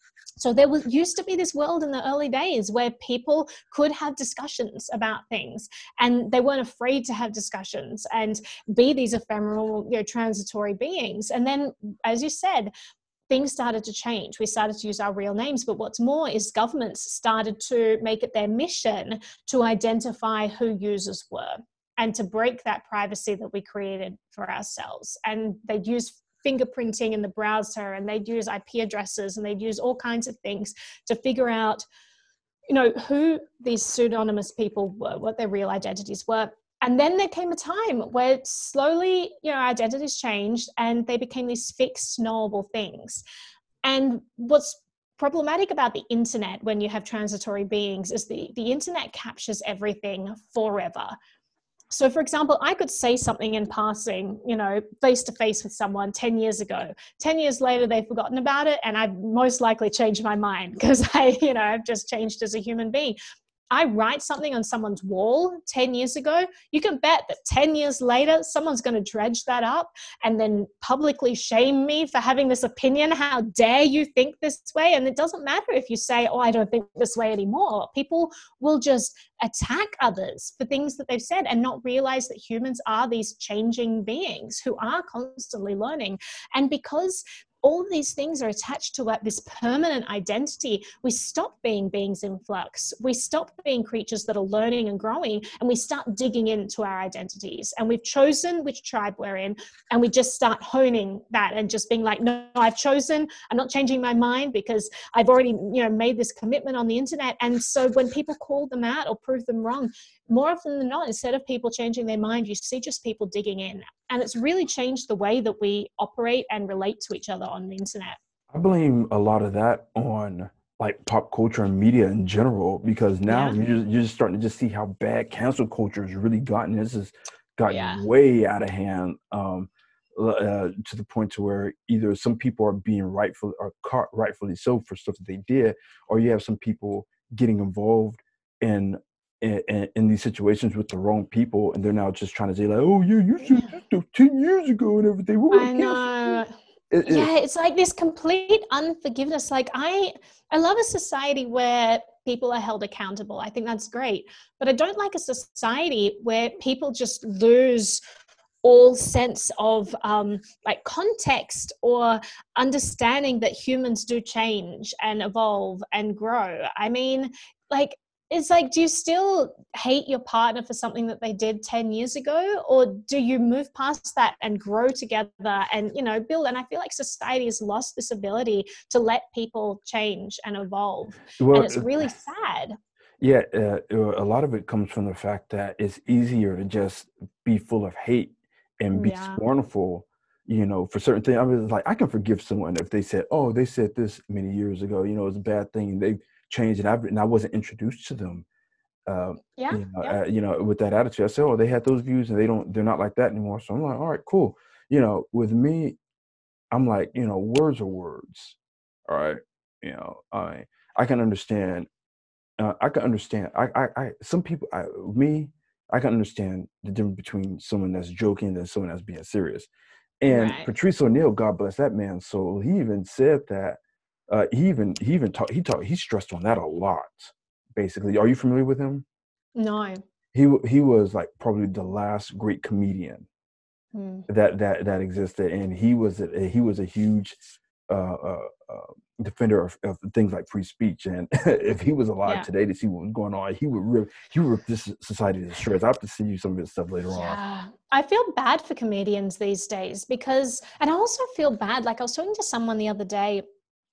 So there was used to be this world in the early days where people could have discussions about things, and they weren't afraid to have discussions and be these ephemeral, you know, transitory beings. And then, as you said, things started to change. We started to use our real names, but what's more is governments started to make it their mission to identify who users were and to break that privacy that we created for ourselves. And they'd use fingerprinting in the browser, and they'd use I P addresses, and they'd use all kinds of things to figure out, you know, who these pseudonymous people were, what their real identities were. And then there came a time where slowly, you know, identities changed and they became these fixed, knowable things. And what's problematic about the internet when you have transitory beings is the, the internet captures everything forever. So, for example, I could say something in passing, you know, face to face with someone ten years ago. ten years later, they've forgotten about it, and I've most likely changed my mind because I, you know, I've just changed as a human being. I write something on someone's wall ten years ago, you can bet that ten years later, someone's going to dredge that up and then publicly shame me for having this opinion. How dare you think this way? And it doesn't matter if you say, oh, I don't think this way anymore. People will just attack others for things that they've said and not realize that humans are these changing beings who are constantly learning. And because all of these things are attached to this permanent identity, we stop being beings in flux. We stop being creatures that are learning and growing, and we start digging into our identities. And we've chosen which tribe we're in, and we just start honing that and just being like, no, I've chosen, I'm not changing my mind because I've already, you know, made this commitment on the internet. And so when people call them out or prove them wrong, more often than not, instead of people changing their mind, you see just people digging in. And it's really changed the way that we operate and relate to each other on the internet. I blame a lot of that on like pop culture and media in general, because now Yeah. you're just, you're just starting to just see how bad cancel culture has really gotten. This has gotten Yeah. way out of hand, um, uh, to the point to where either some people are being rightfully or caught rightfully so for stuff that they did, or you have some people getting involved in in, in these situations with the wrong people, and they're now just trying to say like, oh yeah, you said this stuff ten years ago and everything. We're I gonna cancel you. know. It, it, Yeah, it's like this complete unforgiveness. Like I I love a society where people are held accountable. I think that's great. But I don't like a society where people just lose all sense of um, like context or understanding that humans do change and evolve and grow. I mean, like, it's like, do you still hate your partner for something that they did ten years ago? Or do you move past that and grow together and, you know, build? And I feel like society has lost this ability to let people change and evolve. well, And it's really sad. yeah, uh, uh, a lot of it comes from the fact that it's easier to just be full of hate and be Yeah. scornful, you know, for certain things. I mean, it's like I can forgive someone if they said, "Oh, they said this many years ago," you know, it's a bad thing, and they changed, and I and I wasn't introduced to them, uh, Yeah. you know, Yeah. uh, you know, with that attitude. I said, "Oh, they had those views, and they don't, they're not like that anymore." So I'm like, "All right, cool." You know, with me, I'm like, you know, words are words. All right, you know, I I can understand uh, I can understand. I, I, I, some people, I, me, I can understand the difference between someone that's joking and someone that's being serious. And Right. Patrice O'Neill, God bless that man's soul, he even said that. Uh, he even, he even talked, he talked, he stressed on that a lot. Basically, are you familiar with him? No. He, w- he was like probably the last great comedian Hmm. that that that existed, and he was a, he was a huge uh, uh, uh, defender of, of things like free speech. And if he was alive Yeah. today to see what was going on, he would rip he would rip this society to shreds. I have to send you some of his stuff later on. Yeah. I feel bad for comedians these days because, and I also feel bad. Like I was talking to someone the other day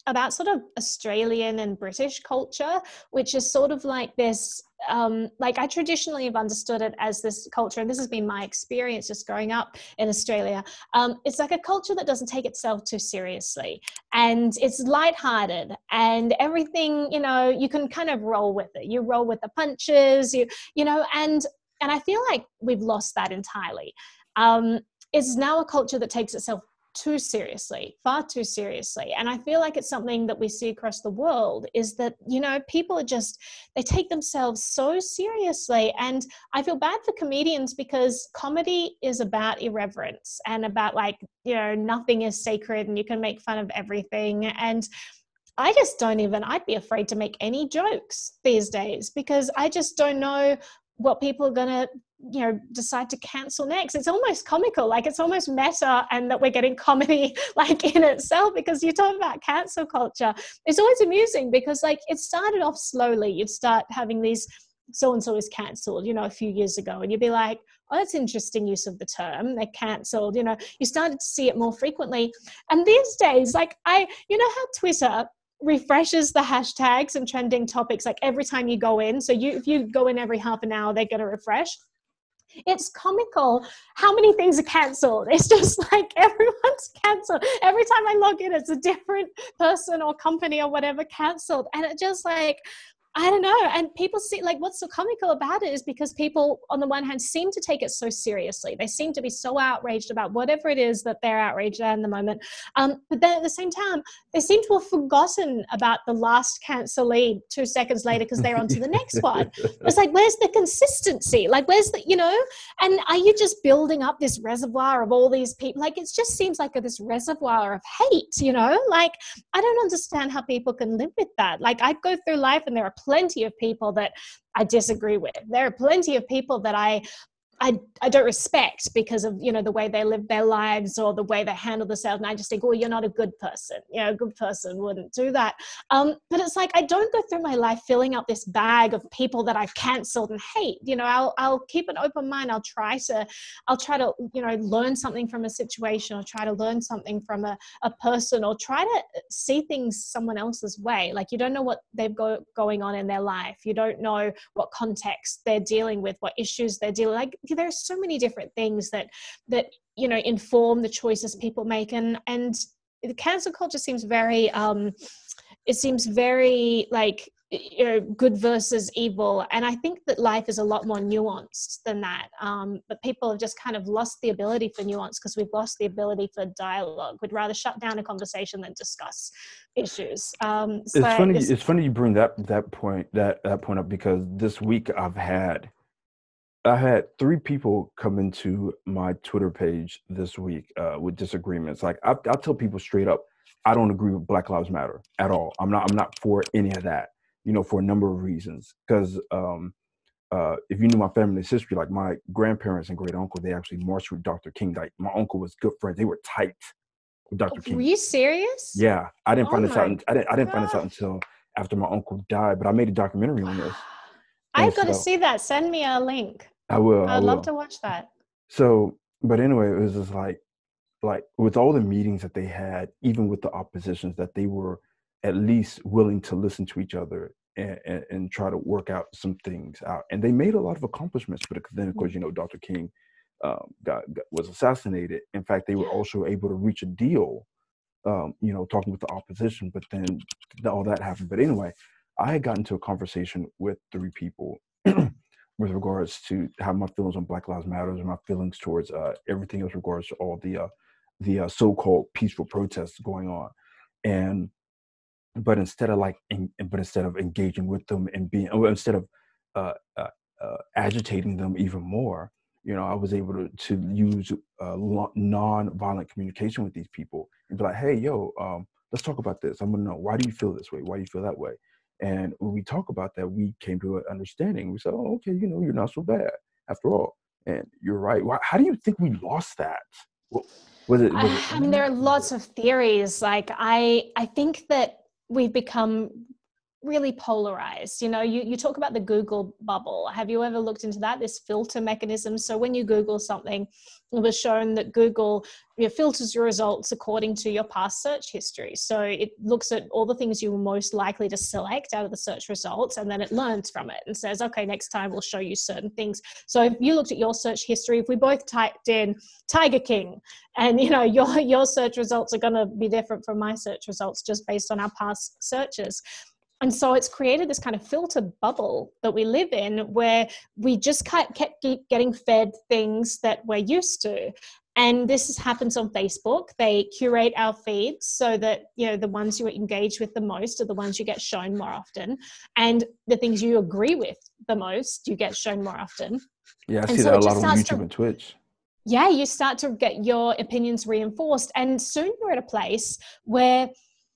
about sort of Australian and British culture, which is sort of like this, um, like I traditionally have understood it as this culture, and this has been my experience just growing up in Australia. Um, it's like a culture that doesn't take itself too seriously, and it's lighthearted, and everything, you know, you can kind of roll with it. You roll with the punches, you, you know, and and I feel like we've lost that entirely. Um, it's now a culture that takes itself too seriously, far too seriously. And I feel like it's something that we see across the world, is that, you know, people are just, they take themselves so seriously. And I feel bad for comedians, because comedy is about irreverence and about, like, you know, nothing is sacred and you can make fun of everything. And I just don't even, I'd be afraid to make any jokes these days, because I just don't know what people are going to, you know, decide to cancel next. It's almost comical, like it's almost meta, and that we're getting comedy like in itself, because you talk about cancel culture. It's always amusing because, like, it started off slowly. You'd start having these, so-and-so is cancelled, you know, a few years ago, and you'd be like, oh, that's interesting use of the term, they're cancelled, you know, you started to see it more frequently. And these days, like, I, you know how Twitter refreshes the hashtags and trending topics like every time you go in? So you, if you go in every half an hour, they're going to refresh. It's comical how many things are cancelled. It's just like everyone's cancelled. Every time I log in, it's a different person or company or whatever cancelled. And it just, like, I don't know. And people see, like, what's so comical about it is because people, on the one hand, seem to take it so seriously. They seem to be so outraged about whatever it is that they're outraged at in the moment. Um, but then at the same time, they seem to have forgotten about the last cancellee two seconds later because they're on to the next one. It's like, where's the consistency? Like, where's the, you know, and are you just building up this reservoir of all these people? Like, it just seems like a, this reservoir of hate, you know? Like, I don't understand how people can live with that. Like, I go through life and there are plenty of people that I disagree with. There are plenty of people that I I, I don't respect because of, you know, the way they live their lives or the way they handle themselves. And I just think, oh, you're not a good person. You know, a good person wouldn't do that. Um, but it's like, I don't go through my life filling up this bag of people that I've cancelled and hate. You know, I'll, I'll keep an open mind. I'll try to, I'll try to, you know, learn something from a situation, or try to learn something from a, a person, or try to see things someone else's way. Like, you don't know what they've got going on in their life. You don't know what context they're dealing with, what issues they're dealing with. Like, there are so many different things that that you know inform the choices people make, and and the cancel culture seems very um it seems very like, you know, good versus evil, and I think that life is a lot more nuanced than that, um but people have just kind of lost the ability for nuance because we've lost the ability for dialogue. We'd rather shut down a conversation than discuss issues. um so It's funny. this, It's funny you bring that that point that that point up, because this week I've had I had three people come into my Twitter page this week uh, with disagreements. Like, I, I'll tell people straight up, I don't agree with Black Lives Matter at all. I'm not. I'm not for any of that. You know, for a number of reasons. Because um, uh, if you knew my family's history, like my grandparents and great uncle, they actually marched with Doctor King. Like, my uncle was good friends. They were tight with Doctor King. were you serious? Yeah, I didn't Oh find this out. my I didn't. I didn't find this out gosh. until after my uncle died. But I made a documentary on this, and I've got to so see that. Send me a link. I will. I I'd love will. to watch that. So, but anyway, it was just like, like with all the meetings that they had, even with the oppositions, that they were at least willing to listen to each other and, and, and try to work out some things out. And they made a lot of accomplishments, but then, of course, you know, Doctor King um, got, got was assassinated. In fact, they were also able to reach a deal, um, you know, talking with the opposition, but then all that happened. But anyway, I had gotten into a conversation with three people with regards to how my feelings on Black Lives Matter and my feelings towards uh, everything else, regards to all the uh, the uh, so-called peaceful protests going on. And but instead of like, in, but instead of engaging with them and being, or instead of uh, uh, uh, agitating them even more, you know, I was able to to use uh, lo- non-violent communication with these people and be like, hey, yo, um, let's talk about this. I'm gonna know, why do you feel this way? Why do you feel that way? And when we talk about that, we came to an understanding. We said, oh, okay, you know, you're not so bad after all. And you're right. Why, how do you think we lost that? Wa- Was it, was it I, I mean, there internet? are Was lots it? of theories. Like, I, I think that we've become really polarized. You know, you, you talk about the Google bubble. Have you ever looked into that? This filter mechanism. So when you Google something, it was shown that Google, you know, filters your results according to your past search history. So it looks at all the things you were most likely to select out of the search results, and then it learns from it and says, okay, next time we'll show you certain things. So if you looked at your search history, if we both typed in Tiger King, and you know, your your search results are going to be different from my search results just based on our past searches. And so it's created this kind of filter bubble that we live in, where we just kept getting fed things that we're used to. And this happens on Facebook. They curate our feeds so that, you know, the ones you engage with the most are the ones you get shown more often. And the things you agree with the most, you get shown more often. Yeah, I and see so that a lot on YouTube to, and Twitch. Yeah, you start to get your opinions reinforced. And soon you're at a place where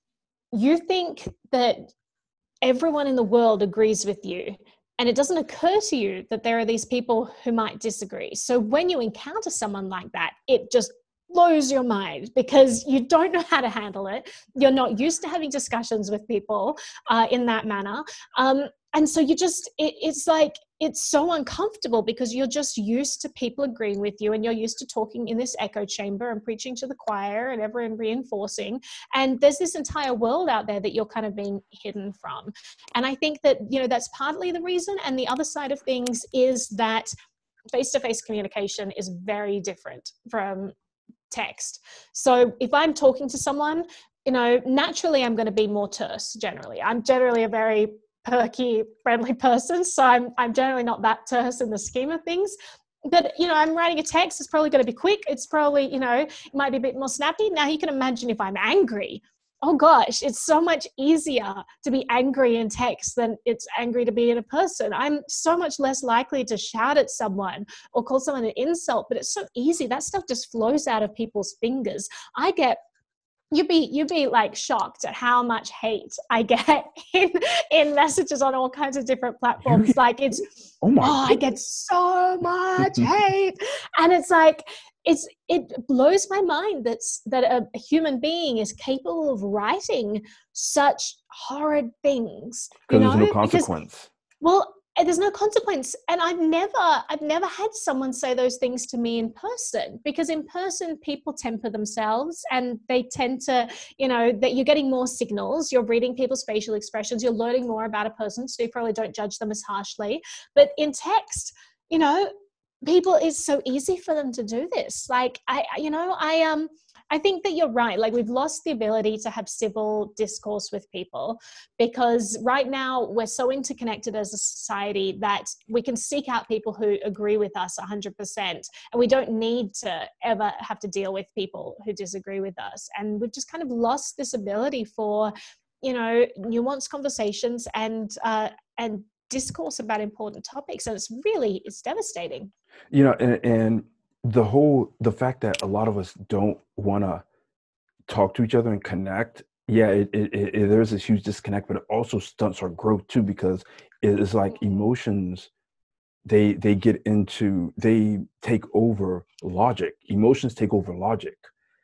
you think that everyone in the world agrees with you. And it doesn't occur to you that there are these people who might disagree. So when you encounter someone like that, it just blows your mind because you don't know how to handle it. You're not used to having discussions with people uh, in that manner. Um, and so you just, it, it's like, it's so uncomfortable because you're just used to people agreeing with you, and you're used to talking in this echo chamber and preaching to the choir and everyone reinforcing. And there's this entire world out there that you're kind of being hidden from. And I think that, you know, that's partly the reason. And the other side of things is that face-to-face communication is very different from text. So if I'm talking to someone, you know, naturally I'm going to be more terse generally. I'm generally a very perky, friendly person. So I'm, I'm generally not that terse in the scheme of things. But, you know, I'm writing a text. It's probably going to be quick. It's probably, you know, it might be a bit more snappy. Now you can imagine if I'm angry. Oh gosh, it's so much easier to be angry in text than it's angry to be in a person. I'm so much less likely to shout at someone or call someone an insult, but it's so easy. That stuff just flows out of people's fingers. I get You'd be you'd be like shocked at how much hate I get in in messages on all kinds of different platforms. Get, like it's oh my oh, I get so much hate, and it's like it's it blows my mind that's that a, a human being is capable of writing such horrid things. You know, there's no consequence. Because, well, there's no consequence. And I've never, I've never had someone say those things to me in person, because in person people temper themselves and they tend to, you know, that you're getting more signals, you're reading people's facial expressions, you're learning more about a person, so you probably don't judge them as harshly. But in text, you know, people, it's so easy for them to do this. Like I, you know, I, um, I think that you're right. Like we've lost the ability to have civil discourse with people, because right now we're so interconnected as a society that we can seek out people who agree with us one hundred percent. And we don't need to ever have to deal with people who disagree with us. And we've just kind of lost this ability for, you know, nuanced conversations and, uh, and discourse about important topics. And it's really, it's devastating. You know, and, and the whole, the fact that a lot of us don't want to talk to each other and connect. Yeah, it, it, it, there's this huge disconnect, but it also stunts our growth too, because it's like emotions, they, they get into, they take over logic. Emotions take over logic.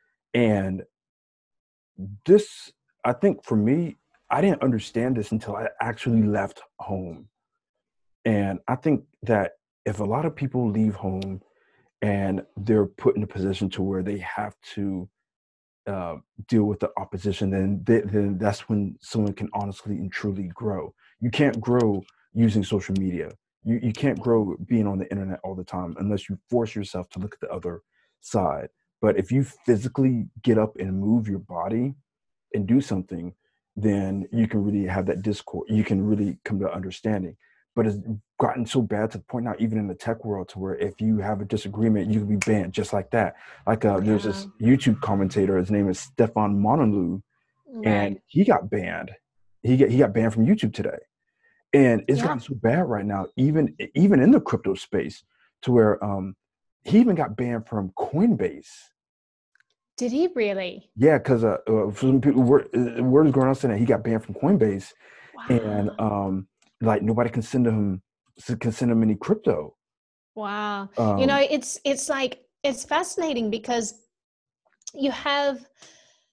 And this, I think for me, I didn't understand this until I actually left home. And I think that if a lot of people leave home and they're put in a position to where they have to uh, deal with the opposition, then, they, then that's when someone can honestly and truly grow. You can't grow using social media. You, you can't grow being on the internet all the time unless you force yourself to look at the other side. But if you physically get up and move your body and do something, then you can really have that discourse. You can really come to understanding. But it's gotten so bad to the point now, even in the tech world, to where if you have a disagreement, you can be banned just like that. Like uh, there's yeah. this YouTube commentator, his name is Stefan Molyneux, right. and he got banned. He got, he got banned from YouTube today. And it's yeah. gotten so bad right now, even even in the crypto space, to where um, he even got banned from Coinbase. Did he really? Yeah, because uh, uh, some people word, word is going on saying that he got banned from Coinbase, wow. and um, like nobody can send him can send him any crypto. Wow, um, you know, it's it's like it's fascinating because you have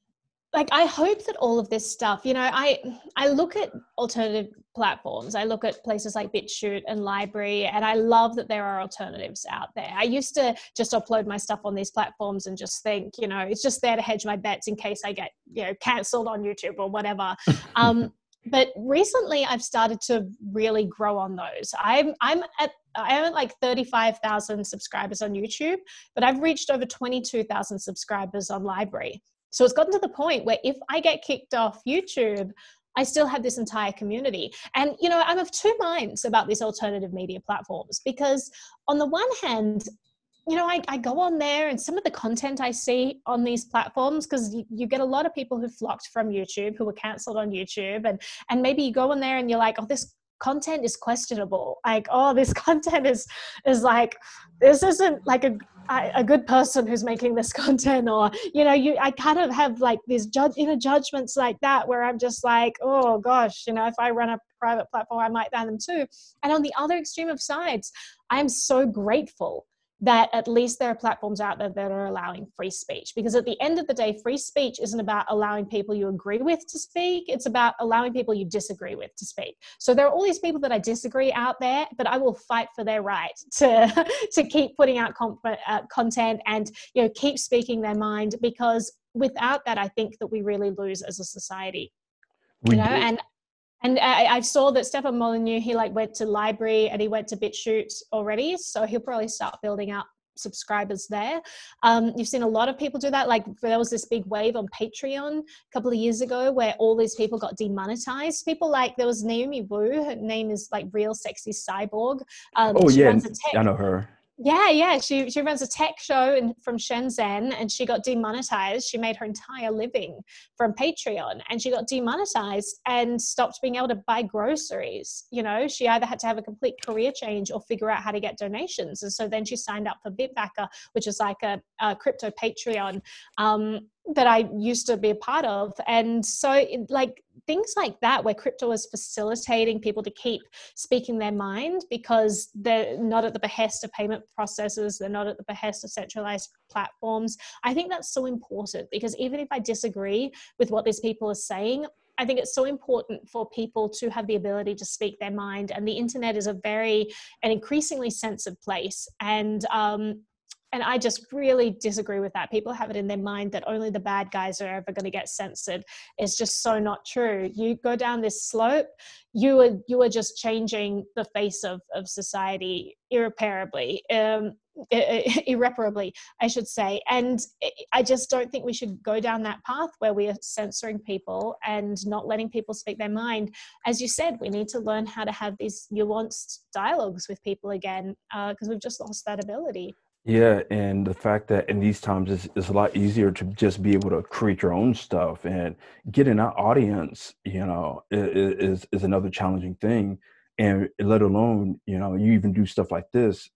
like, I hope that all of this stuff, you know, I I look at alternative platforms. I look at places like BitChute and Library, and I love that there are alternatives out there. I used to just upload my stuff on these platforms and just think, you know, it's just there to hedge my bets in case I get, you know, cancelled on YouTube or whatever. Um, but recently I've started to really grow on those. I'm I'm at I'm at like thirty-five thousand subscribers on YouTube, but I've reached over twenty-two thousand subscribers on Library. So it's gotten to the point where if I get kicked off YouTube, I still have this entire community. And, you know, I'm of two minds about these alternative media platforms, because on the one hand, you know, I, I go on there and some of the content I see on these platforms, because you, you get a lot of people who flocked from YouTube, who were canceled on YouTube. And, and maybe you go on there and you're like, oh, this content is questionable. Like, oh, this content is, is like, this isn't like a, a good person who's making this content, or, you know, you, I kind of have like these judge, inner judgments like that, where I'm just like, oh gosh, you know, if I run a private platform, I might ban them too. And on the other extreme of sides, I'm so grateful that at least there are platforms out there that are allowing free speech. Because at the end of the day, free speech isn't about allowing people you agree with to speak. It's about allowing people you disagree with to speak. So there are all these people that I disagree out there, but I will fight for their right to, to keep putting out comp- uh, content and, you know, keep speaking their mind, because without that, I think that we really lose as a society. We you know, do. and And I, I saw that Stefan Molyneux, he like went to Library and he went to BitChute already. So he'll probably start building up subscribers there. Um, you've seen a lot of people do that. Like there was this big wave on Patreon a couple of years ago where all these people got demonetized. People like, there was Naomi Wu, her name is like Real Sexy Cyborg. Um, Oh she yeah, runs a tech I know her. Yeah, yeah. She she runs a tech show in, from Shenzhen, and she got demonetized. She made her entire living from Patreon, and she got demonetized and stopped being able to buy groceries. You know, she either had to have a complete career change or figure out how to get donations. And so then she signed up for Bitbacker, which is like a, a crypto Patreon um, that I used to be a part of. And so it, like things like that, where crypto is facilitating people to keep speaking their mind because they're not at the behest of payment processors, they're not at the behest of centralized platforms. I think that's so important, because even if I disagree with what these people are saying, I think it's so important for people to have the ability to speak their mind. And the internet is a very, an increasingly censored place. And um, and I just really disagree with that. People have it in their mind that only the bad guys are ever going to get censored. It's just so not true. You go down this slope, you are you are just changing the face of, of society irreparably, um, irreparably, I should say. And I just don't think we should go down that path where we are censoring people and not letting people speak their mind. As you said, we need to learn how to have these nuanced dialogues with people again, because uh, we've just lost that ability. Yeah, and the fact that in these times it's, it's a lot easier to just be able to create your own stuff, and getting an audience, you know, i- i- is is another challenging thing. And let alone, you know, you even do stuff like this,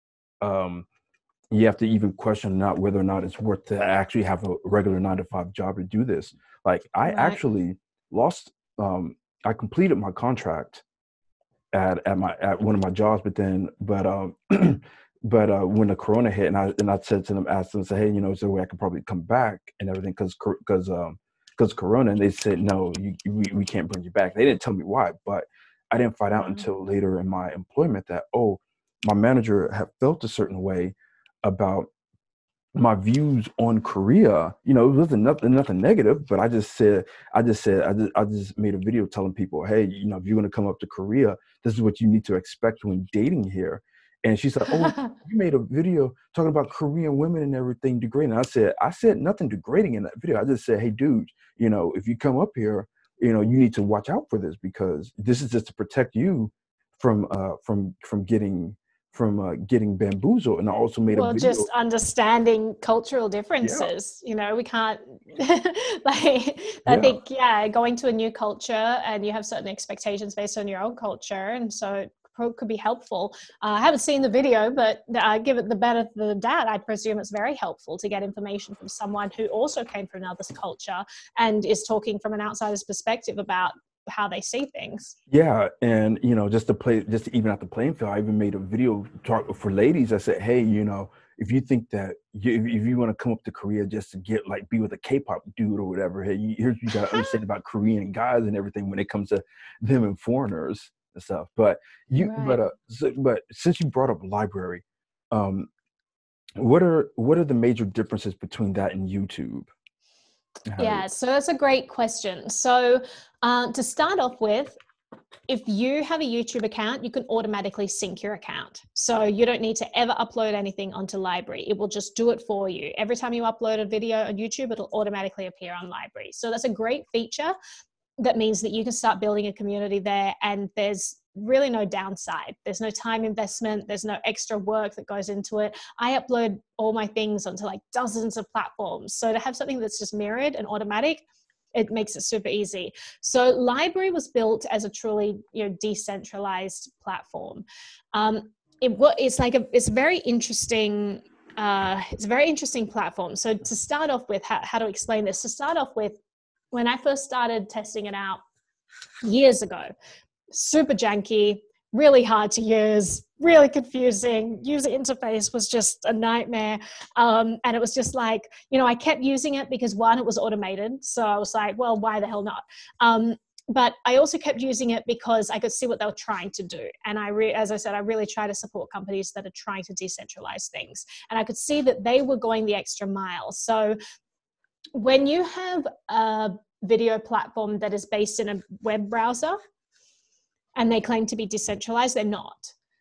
um, you have to even question not whether or not it's worth to actually have a regular nine to five job to do this. Like I Right. actually lost, um, I completed my contract at at my at one of my jobs, but then but um but uh when the corona hit, and I and I said to them, asked them, say, hey, you know, is there a way I could probably come back and everything, because because um because corona, and they said no, you we, we can't bring you back. They didn't tell me why, but I didn't find out Wow. until later in my employment that, oh, my manager had felt a certain way about my views on Korea. You know, it wasn't nothing, nothing negative, but I just said, I just said, I just, I just made a video telling people, hey, you know, if you're going to come up to Korea, this is what you need to expect when dating here. And she said, oh, you made a video talking about Korean women and everything degrading. I said, I said nothing degrading in that video. I just said, hey, dude, you know, if you come up here, you know, you need to watch out for this, because this is just to protect you from, uh, from, from getting, from uh, getting bamboozled. And I also made a Well, video. just understanding cultural Yeah. differences, you know, we can't, like, I Yeah. think, yeah, going to a new culture and you have certain expectations based on your own culture. And so it could be helpful. Uh, I haven't seen the video, but I give it the benefit of the doubt. I presume it's very helpful to get information from someone who also came from another culture and is talking from an outsider's perspective about how they see things. Yeah, and you know, just to play, just to even out the playing field, I even made a video talk for ladies. I said, hey, you know, if you think that you, if you want to come up to Korea just to get like be with a K-pop dude or whatever, hey, you, here's you got to understand about Korean guys and everything when it comes to them and foreigners and stuff. But you, Right. but uh, so, but since you brought up library, um, what are what are the major differences between that and YouTube? How Yeah, so that's a great question. So uh, to start off with, if you have a YouTube account, you can automatically sync your account. So you don't need to ever upload anything onto Library. It will just do it for you. Every time you upload a video on YouTube, it'll automatically appear on Library. So that's a great feature. That means that you can start building a community there, and there's really no downside. There's no time investment. There's no extra work that goes into it. I upload all my things onto like dozens of platforms. So to have something that's just mirrored and automatic, it makes it super easy. So Library was built as a truly, you know, decentralized platform. Um, it, it's like a, it's a very interesting, uh, it's a very interesting platform. So to start off with, how, how to explain this? To start off with, when I first started testing it out years ago, super janky, really hard to use, really confusing. User interface was just a nightmare. Um, and it was just like, you know, I kept using it because one, it was automated. So I was like, well, why the hell not? Um, but I also kept using it because I could see what they were trying to do. And I, re- as I said, I really try to support companies that are trying to decentralize things. And I could see that they were going the extra mile. So when you have a video platform that is based in a web browser and they claim to be decentralized, they're not.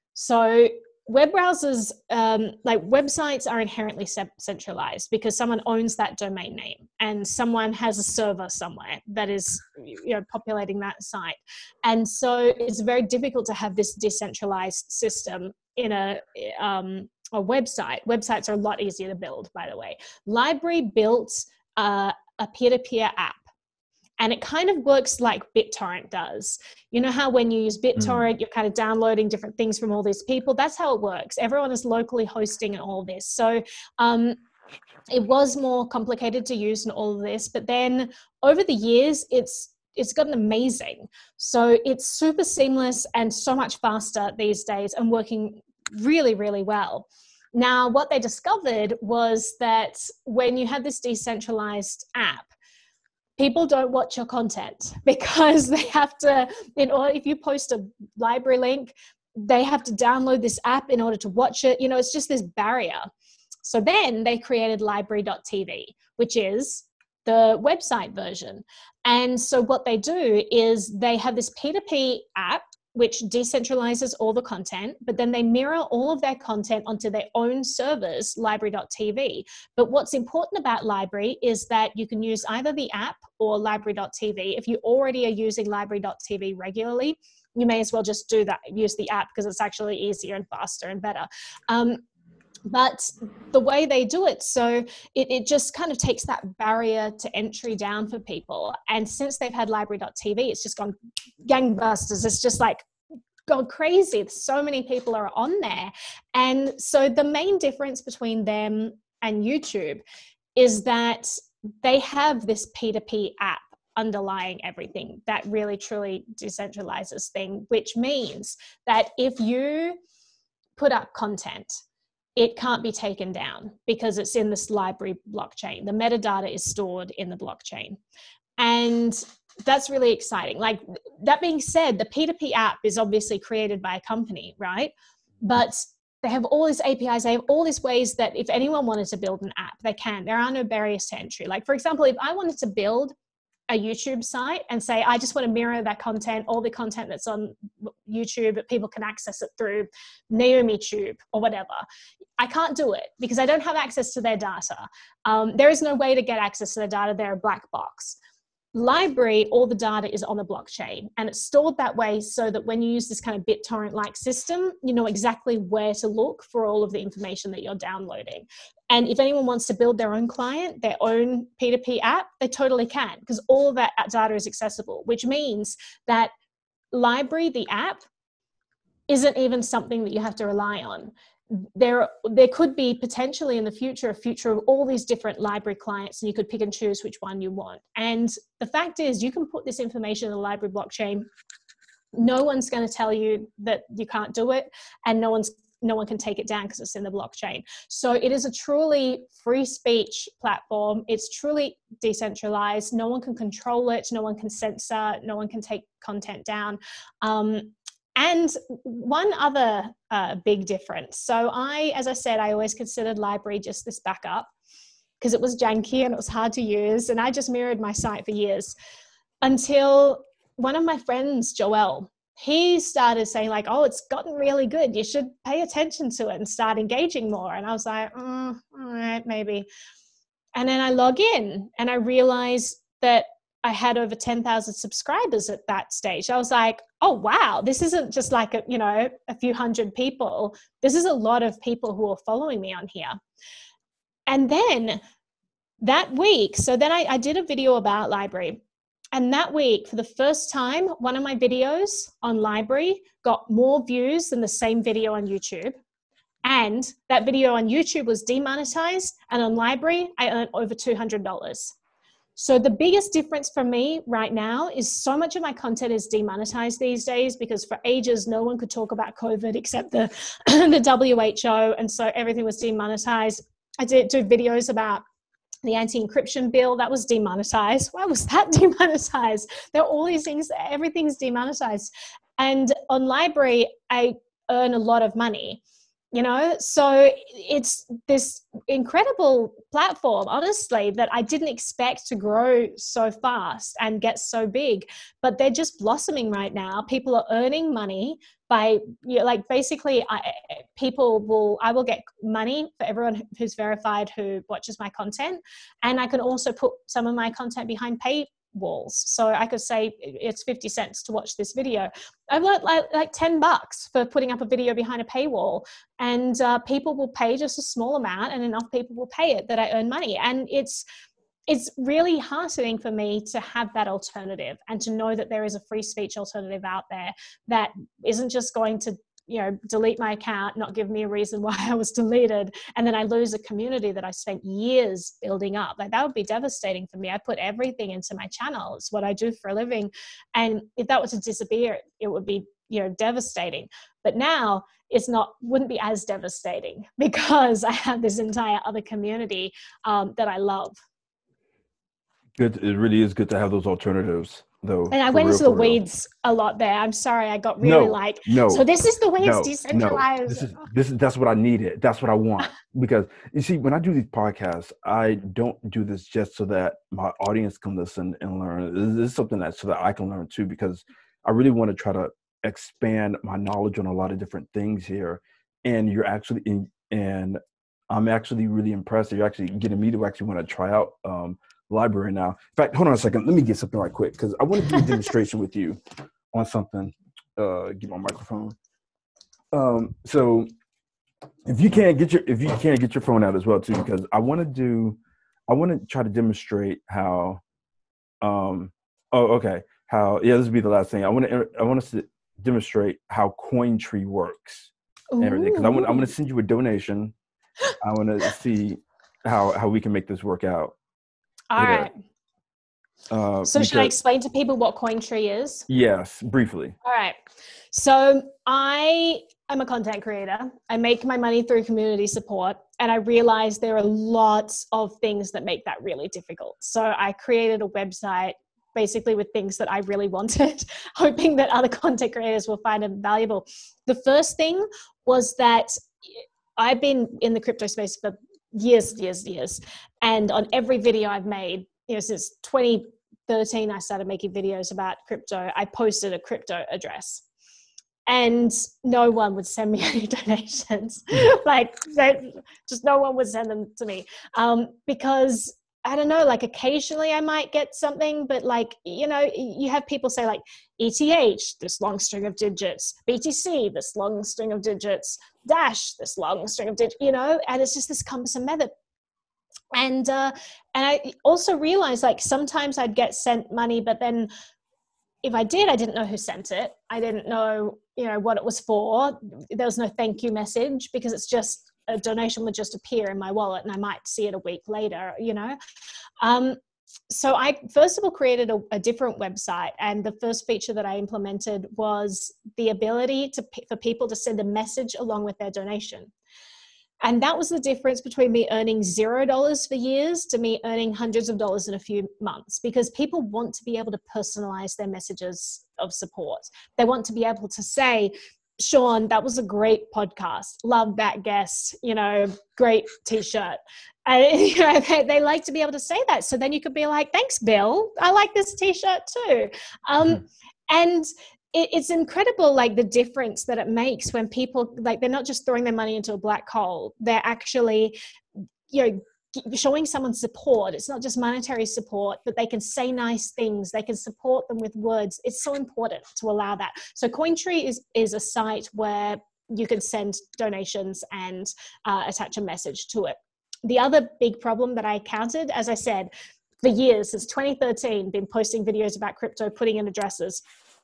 So web browsers, um, like websites are inherently centralized because someone owns that domain name and someone has a server somewhere that is, you know, populating that site. And so it's very difficult to have this decentralized system in a, um, a website. Websites are a lot easier to build, by the way. Library built Uh, a peer-to-peer app, and it kind of works like BitTorrent does. You know how when you use BitTorrent, mm. you're kind of downloading different things from all these people? That's how it works. Everyone is locally hosting all this. So um, it was more complicated to use and all of this, but then over the years, it's it's gotten amazing. So it's super seamless and so much faster these days and working really, really well. Now, what they discovered was that when you have this decentralized app, people don't watch your content because they have to, in order, if you post a library link, they have to download this app in order to watch it. You know, it's just this barrier. So then they created library dot t v, which is the website version. And so what they do is they have this P two P app which decentralizes all the content, but then they mirror all of their content onto their own servers, library dot t v. But what's important about Library is that you can use either the app or library dot t v. If you already are using library dot t v regularly, you may as well just do that, use the app, because it's actually easier and faster and better. Um, But the way they do it, so it, it just kind of takes that barrier to entry down for people. And since they've had library dot t v, it's just gone gangbusters. It's just like gone crazy. So many people are on there. And so the main difference between them and YouTube is that they have this P two P app underlying everything that really truly decentralizes things, which means that if you put up content, it can't be taken down because it's in this library blockchain. The metadata is stored in the blockchain. And that's really exciting. Like, that being said, the P two P app is obviously created by a company, right? But they have all these A P Is, they have all these ways that if anyone wanted to build an app, they can. There are no barriers to entry. Like, for example, if I wanted to build a YouTube site and say, I just want to mirror that content, all the content that's on YouTube, that people can access it through NaomiTube or whatever. I can't do it because I don't have access to their data. Um, there is no way to get access to their data. They're a black box. Library, all the data is on the blockchain and it's stored that way so that when you use this kind of BitTorrent-like system, you know exactly where to look for all of the information that you're downloading. And if anyone wants to build their own client, their own P two P app, they totally can because all of that data is accessible, which means that Library, the app, isn't even something that you have to rely on. There, there could be potentially in the future a future of all these different library clients, and you could pick and choose which one you want. And the fact is, you can put this information in the library blockchain. No one's going to tell you that you can't do it, and no one's no one can take it down because it's in the blockchain. So it is a truly free speech platform. It's truly decentralized. No one can control it. No one can censor. No one can take content down. Um, and one other uh, big difference. So I, as I said, I always considered LBRY just this backup because it was janky and it was hard to use. And I just mirrored my site for years until one of my friends, Joel, he started saying like, oh, it's gotten really good. You should pay attention to it and start engaging more. And I was like, oh, all right, maybe. And then I log in and I realized that I had over ten thousand subscribers at that stage. I was like, oh, wow, this isn't just like, a, you know, a few hundred people. This is a lot of people who are following me on here. And then that week, so then I, I did a video about LBRY. And that week, for the first time, one of my videos on LBRY got more views than the same video on YouTube. And that video on YouTube was demonetized. And on LBRY, I earned over two hundred dollars. So the biggest difference for me right now is so much of my content is demonetized these days because for ages, no one could talk about COVID except the, the W H O. And so everything was demonetized. I did do videos about the anti-encryption bill, that was demonetized. Why was that demonetized? There are all these things, everything's demonetized. And on LBRY, I earn a lot of money, you know? So it's this incredible platform, honestly, that I didn't expect to grow so fast and get so big, but they're just blossoming right now. People are earning money by, you know, like basically I, people will, I will get money for everyone who's verified who watches my content. And I can also put some of my content behind paywalls. So I could say it's fifty cents to watch this video. I've learned like, like ten bucks for putting up a video behind a paywall, and uh, people will pay just a small amount and enough people will pay it that I earn money. And it's, it's really heartening for me to have that alternative and to know that there is a free speech alternative out there that isn't just going to, you know, delete my account, not give me a reason why I was deleted, and then I lose a community that I spent years building up. Like that would be devastating for me. I put everything into my channel. It's what I do for a living. And if that were to disappear, it would be, you know, devastating. But now it's not, wouldn't be as devastating because I have this entire other community um, that I love. Good. It really is good to have those alternatives, though. And I went into the weeds a lot there. I'm sorry, I got really no, like, no, so this is the way no, it's decentralized. No. This is this is that's what I needed. That's what I want. Because you see, when I do these podcasts, I don't do this just so that my audience can listen and learn. This is something that so that I can learn too, because I really want to try to expand my knowledge on a lot of different things here. And you're actually in, and I'm actually really impressed that you're actually getting me to actually want to try out um, LBRY now. In fact, hold on a second. Let me get something right quick because I want to do a demonstration with you on something. Uh, get my microphone. Um, so if you can't get your if you can't get your phone out as well too, because I want to do, I want to try to demonstrate how. Um, oh, okay. How yeah, this will be the last thing. I want to I want us to demonstrate how CoinTree works and everything because I want I'm going to send you a donation. I want to see how how we can make this work out. All yeah. right. Uh, so because, should I explain to people what CoinTree is? Yes, briefly. All right. So I am a content creator. I make my money through community support, and I realized there are lots of things that make that really difficult. So I created a website basically with things that I really wanted, hoping that other content creators will find them valuable. The first thing was that I've been in the crypto space for years, years, years. And on every video I've made, you know, since twenty thirteen, I started making videos about crypto. I posted a crypto address and no one would send me any donations. Like they, just no one would send them to me um, because I don't know, like occasionally I might get something, but like, you know, you have people say like E T H, this long string of digits, B T C, this long string of digits, Dash, this long string of digits, you know, and it's just this cumbersome method. And, uh, and I also realized like sometimes I'd get sent money, but then if I did, I didn't know who sent it. I didn't know, you know, what it was for. There was no thank you message because it's just, a donation would just appear in my wallet and I might see it a week later, you know. Um, so I first of all created a, a different website, and the first feature that I implemented was the ability to for people to send a message along with their donation. And that was the difference between me earning zero dollars for years to me earning hundreds of dollars in a few months, because people want to be able to personalize their messages of support. They want to be able to say, Sean, that was a great podcast. Love that guest, you know, great t-shirt. And you know, they, they like to be able to say that. So then you could be like, thanks, Bill. I like this t-shirt too. Um, mm-hmm. And it, it's incredible, like the difference that it makes when people, like, they're not just throwing their money into a black hole. They're actually, you know, showing someone support. It's not just monetary support, but they can say nice things. They can support them with words. It's so important to allow that. So Cointree is, is a site where you can send donations and uh, attach a message to it. The other big problem that I encountered, as I said, for years, since twenty thirteen, been posting videos about crypto, putting in addresses.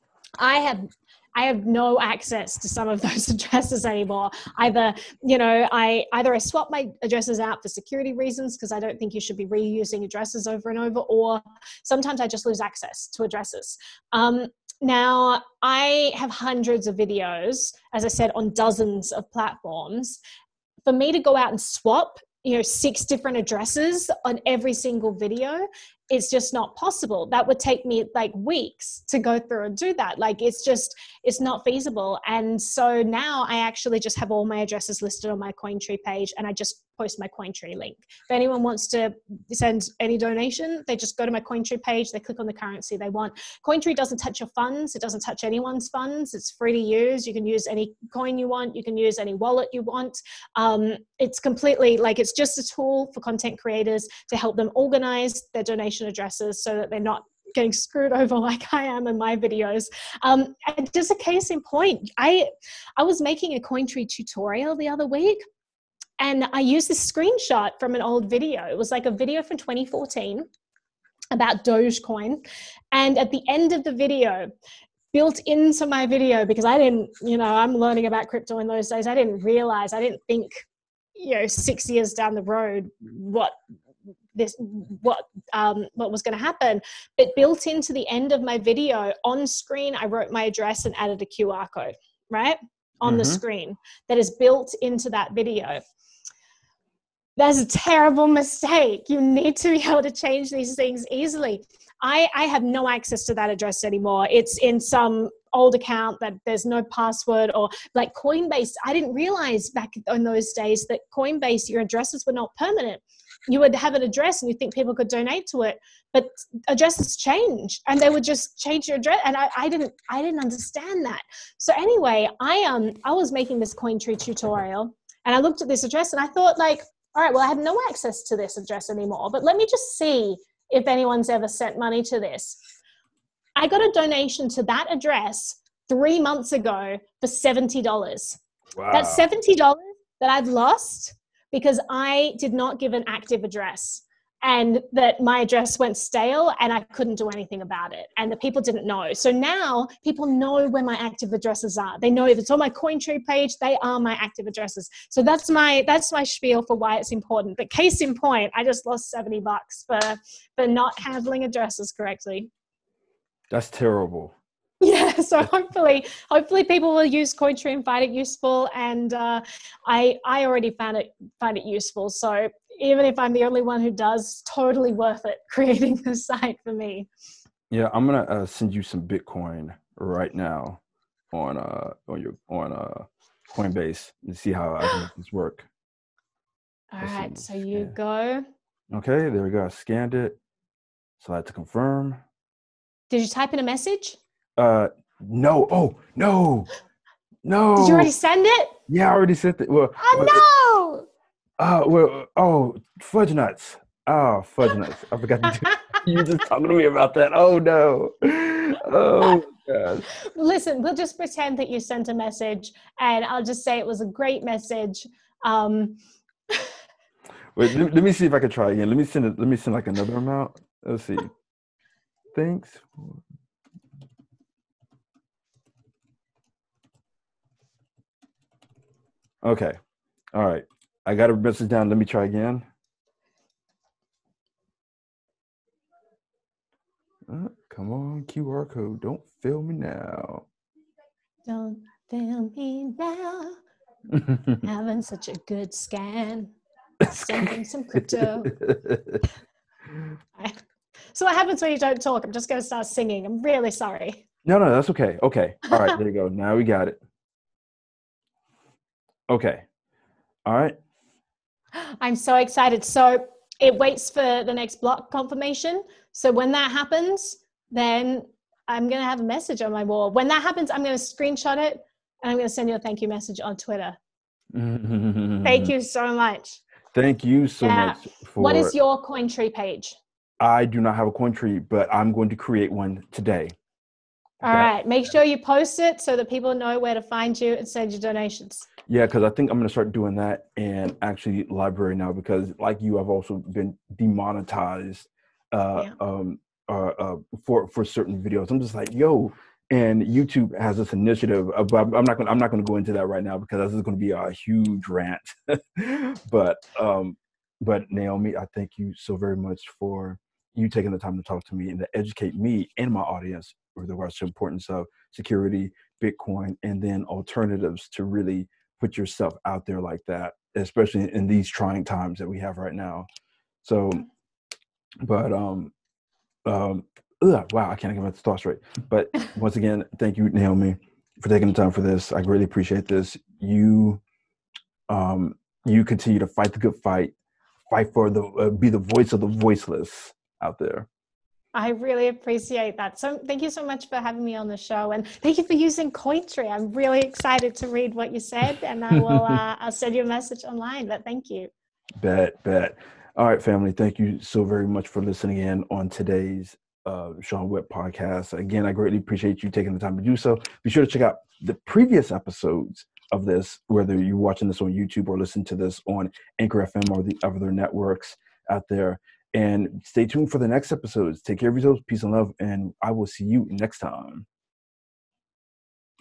I have I have no access to some of those addresses anymore. Either, you know, I either I swap my addresses out for security reasons, because I don't think you should be reusing addresses over and over, or sometimes I just lose access to addresses. Um, now, I have hundreds of videos, as I said, on dozens of platforms. For me to go out and swap, you know, six different addresses on every single video, it's just not possible. That would take me like weeks to go through and do that. Like, it's just, it's not feasible. And so now I actually just have all my addresses listed on my Cointree page, and I just post my Cointree link. If anyone wants to send any donation, they just go to my Cointree page, they click on the currency they want. Cointree doesn't touch your funds. It doesn't touch anyone's funds. It's free to use. You can use any coin you want. You can use any wallet you want. Um, it's completely like, it's just a tool for content creators to help them organize their donation addresses so that they're not getting screwed over like I am in my videos. Um, and just a case in point, I, I was making a Cointree tutorial the other week, and I used this screenshot from an old video. It was like a video from twenty fourteen about Dogecoin. And at the end of the video, built into my video, because I didn't, you know, I'm learning about crypto in those days. I didn't realize, I didn't think, you know, six years down the road, what this, what, um, what was going to happen. But built into the end of my video on screen, I wrote my address and added a Q R code, right? On mm-hmm. the screen that is built into that video. That's a terrible mistake. You need to be able to change these things easily. I, I have no access to that address anymore. It's in some old account that there's no password, or like Coinbase. I didn't realize back in those days that Coinbase, your addresses were not permanent. You would have an address and you think people could donate to it, but addresses change and they would just change your address. And I, I didn't, I didn't understand that. So anyway, I, um, I was making this Cointree tutorial, and I looked at this address and I thought, like, all right, well, I have no access to this address anymore, but let me just see if anyone's ever sent money to this. I got a donation to that address three months ago for seventy dollars. Wow. That's seventy dollars that I've lost because I did not give an active address, and that my address went stale and I couldn't do anything about it. And the people didn't know. So now people know where my active addresses are. They know if it's on my Cointree page, they are my active addresses. So that's my, that's my spiel for why it's important. But case in point, I just lost seventy bucks for, for not handling addresses correctly. That's terrible. Yeah, so hopefully, hopefully people will use Cointree and find it useful. And uh, I, I already found it, find it useful. So even if I'm the only one who does, totally worth it creating the site for me. Yeah, I'm gonna uh, send you some Bitcoin right now on uh on your on uh Coinbase and see how I can make this work. All Let's right, so you yeah. go. Okay, there we go. I scanned it. So I had to confirm. Did you type in a message? Uh, no. Oh, no, no. Did you already send it? Yeah, I already sent it. Well, oh well, no. Oh, well, oh, fudge nuts. Oh, fudge nuts. I forgot to do You were just talking to me about that. Oh, no. Oh, God. Listen, we'll just pretend that you sent a message, and I'll just say it was a great message. Um, Wait, let, let me see if I can try again. Let me send it. Let me send like another amount. Let's see. Thanks. Okay. All right. I got a message down. Let me try again. Q R code. Don't fail me now. Don't fail me now. Having such a good scan. Sending some crypto. So what happens when you don't talk? I'm just going to start singing. I'm really sorry. No, no, that's okay. Okay. All right. There you go. Now we got it. Okay. All right. I'm so excited. So it waits for the next block confirmation. So when that happens, then I'm going to have a message on my wall. When that happens, I'm going to screenshot it and I'm going to send you a thank you message on Twitter. Thank you so much. Thank you so yeah. much. For, what is your CoinTree page? I do not have a CoinTree, but I'm going to create one today. All that, right. Make sure you post it so that people know where to find you and send you donations. Yeah, because I think I'm going to start doing that and actually library now because like you, I've also been demonetized uh, yeah. um, uh, uh, for for certain videos. I'm just like, yo, and YouTube has this initiative. Of, I'm not going. I'm not going to go into that right now because this is going to be a huge rant. but um, but Naomi, I thank you so very much for you taking the time to talk to me and to educate me and my audience with regards to the importance of security, Bitcoin, and then alternatives to really put yourself out there like that, especially in these trying times that we have right now. So, but, um, um, ugh, wow, I can't get my thoughts straight. But once again, thank you, Naomi, for taking the time for this. I really appreciate this. You, um, you continue to fight the good fight, fight for the, uh, be the voice of the voiceless out there. I really appreciate that. So thank you so much for having me on the show, and thank you for using CoinTree. I'm really excited to read what you said, and I will uh, I'll send you a message online. But thank you. Bet, bet. All right, family. Thank you so very much for listening in on today's uh, Sean Whitt podcast. Again, I greatly appreciate you taking the time to do so. Be sure to check out the previous episodes of this, whether you're watching this on YouTube or listen to this on Anchor F M or the other networks out there. And stay tuned for the next episodes. Take care of yourselves. Peace and love. And I will see you next time.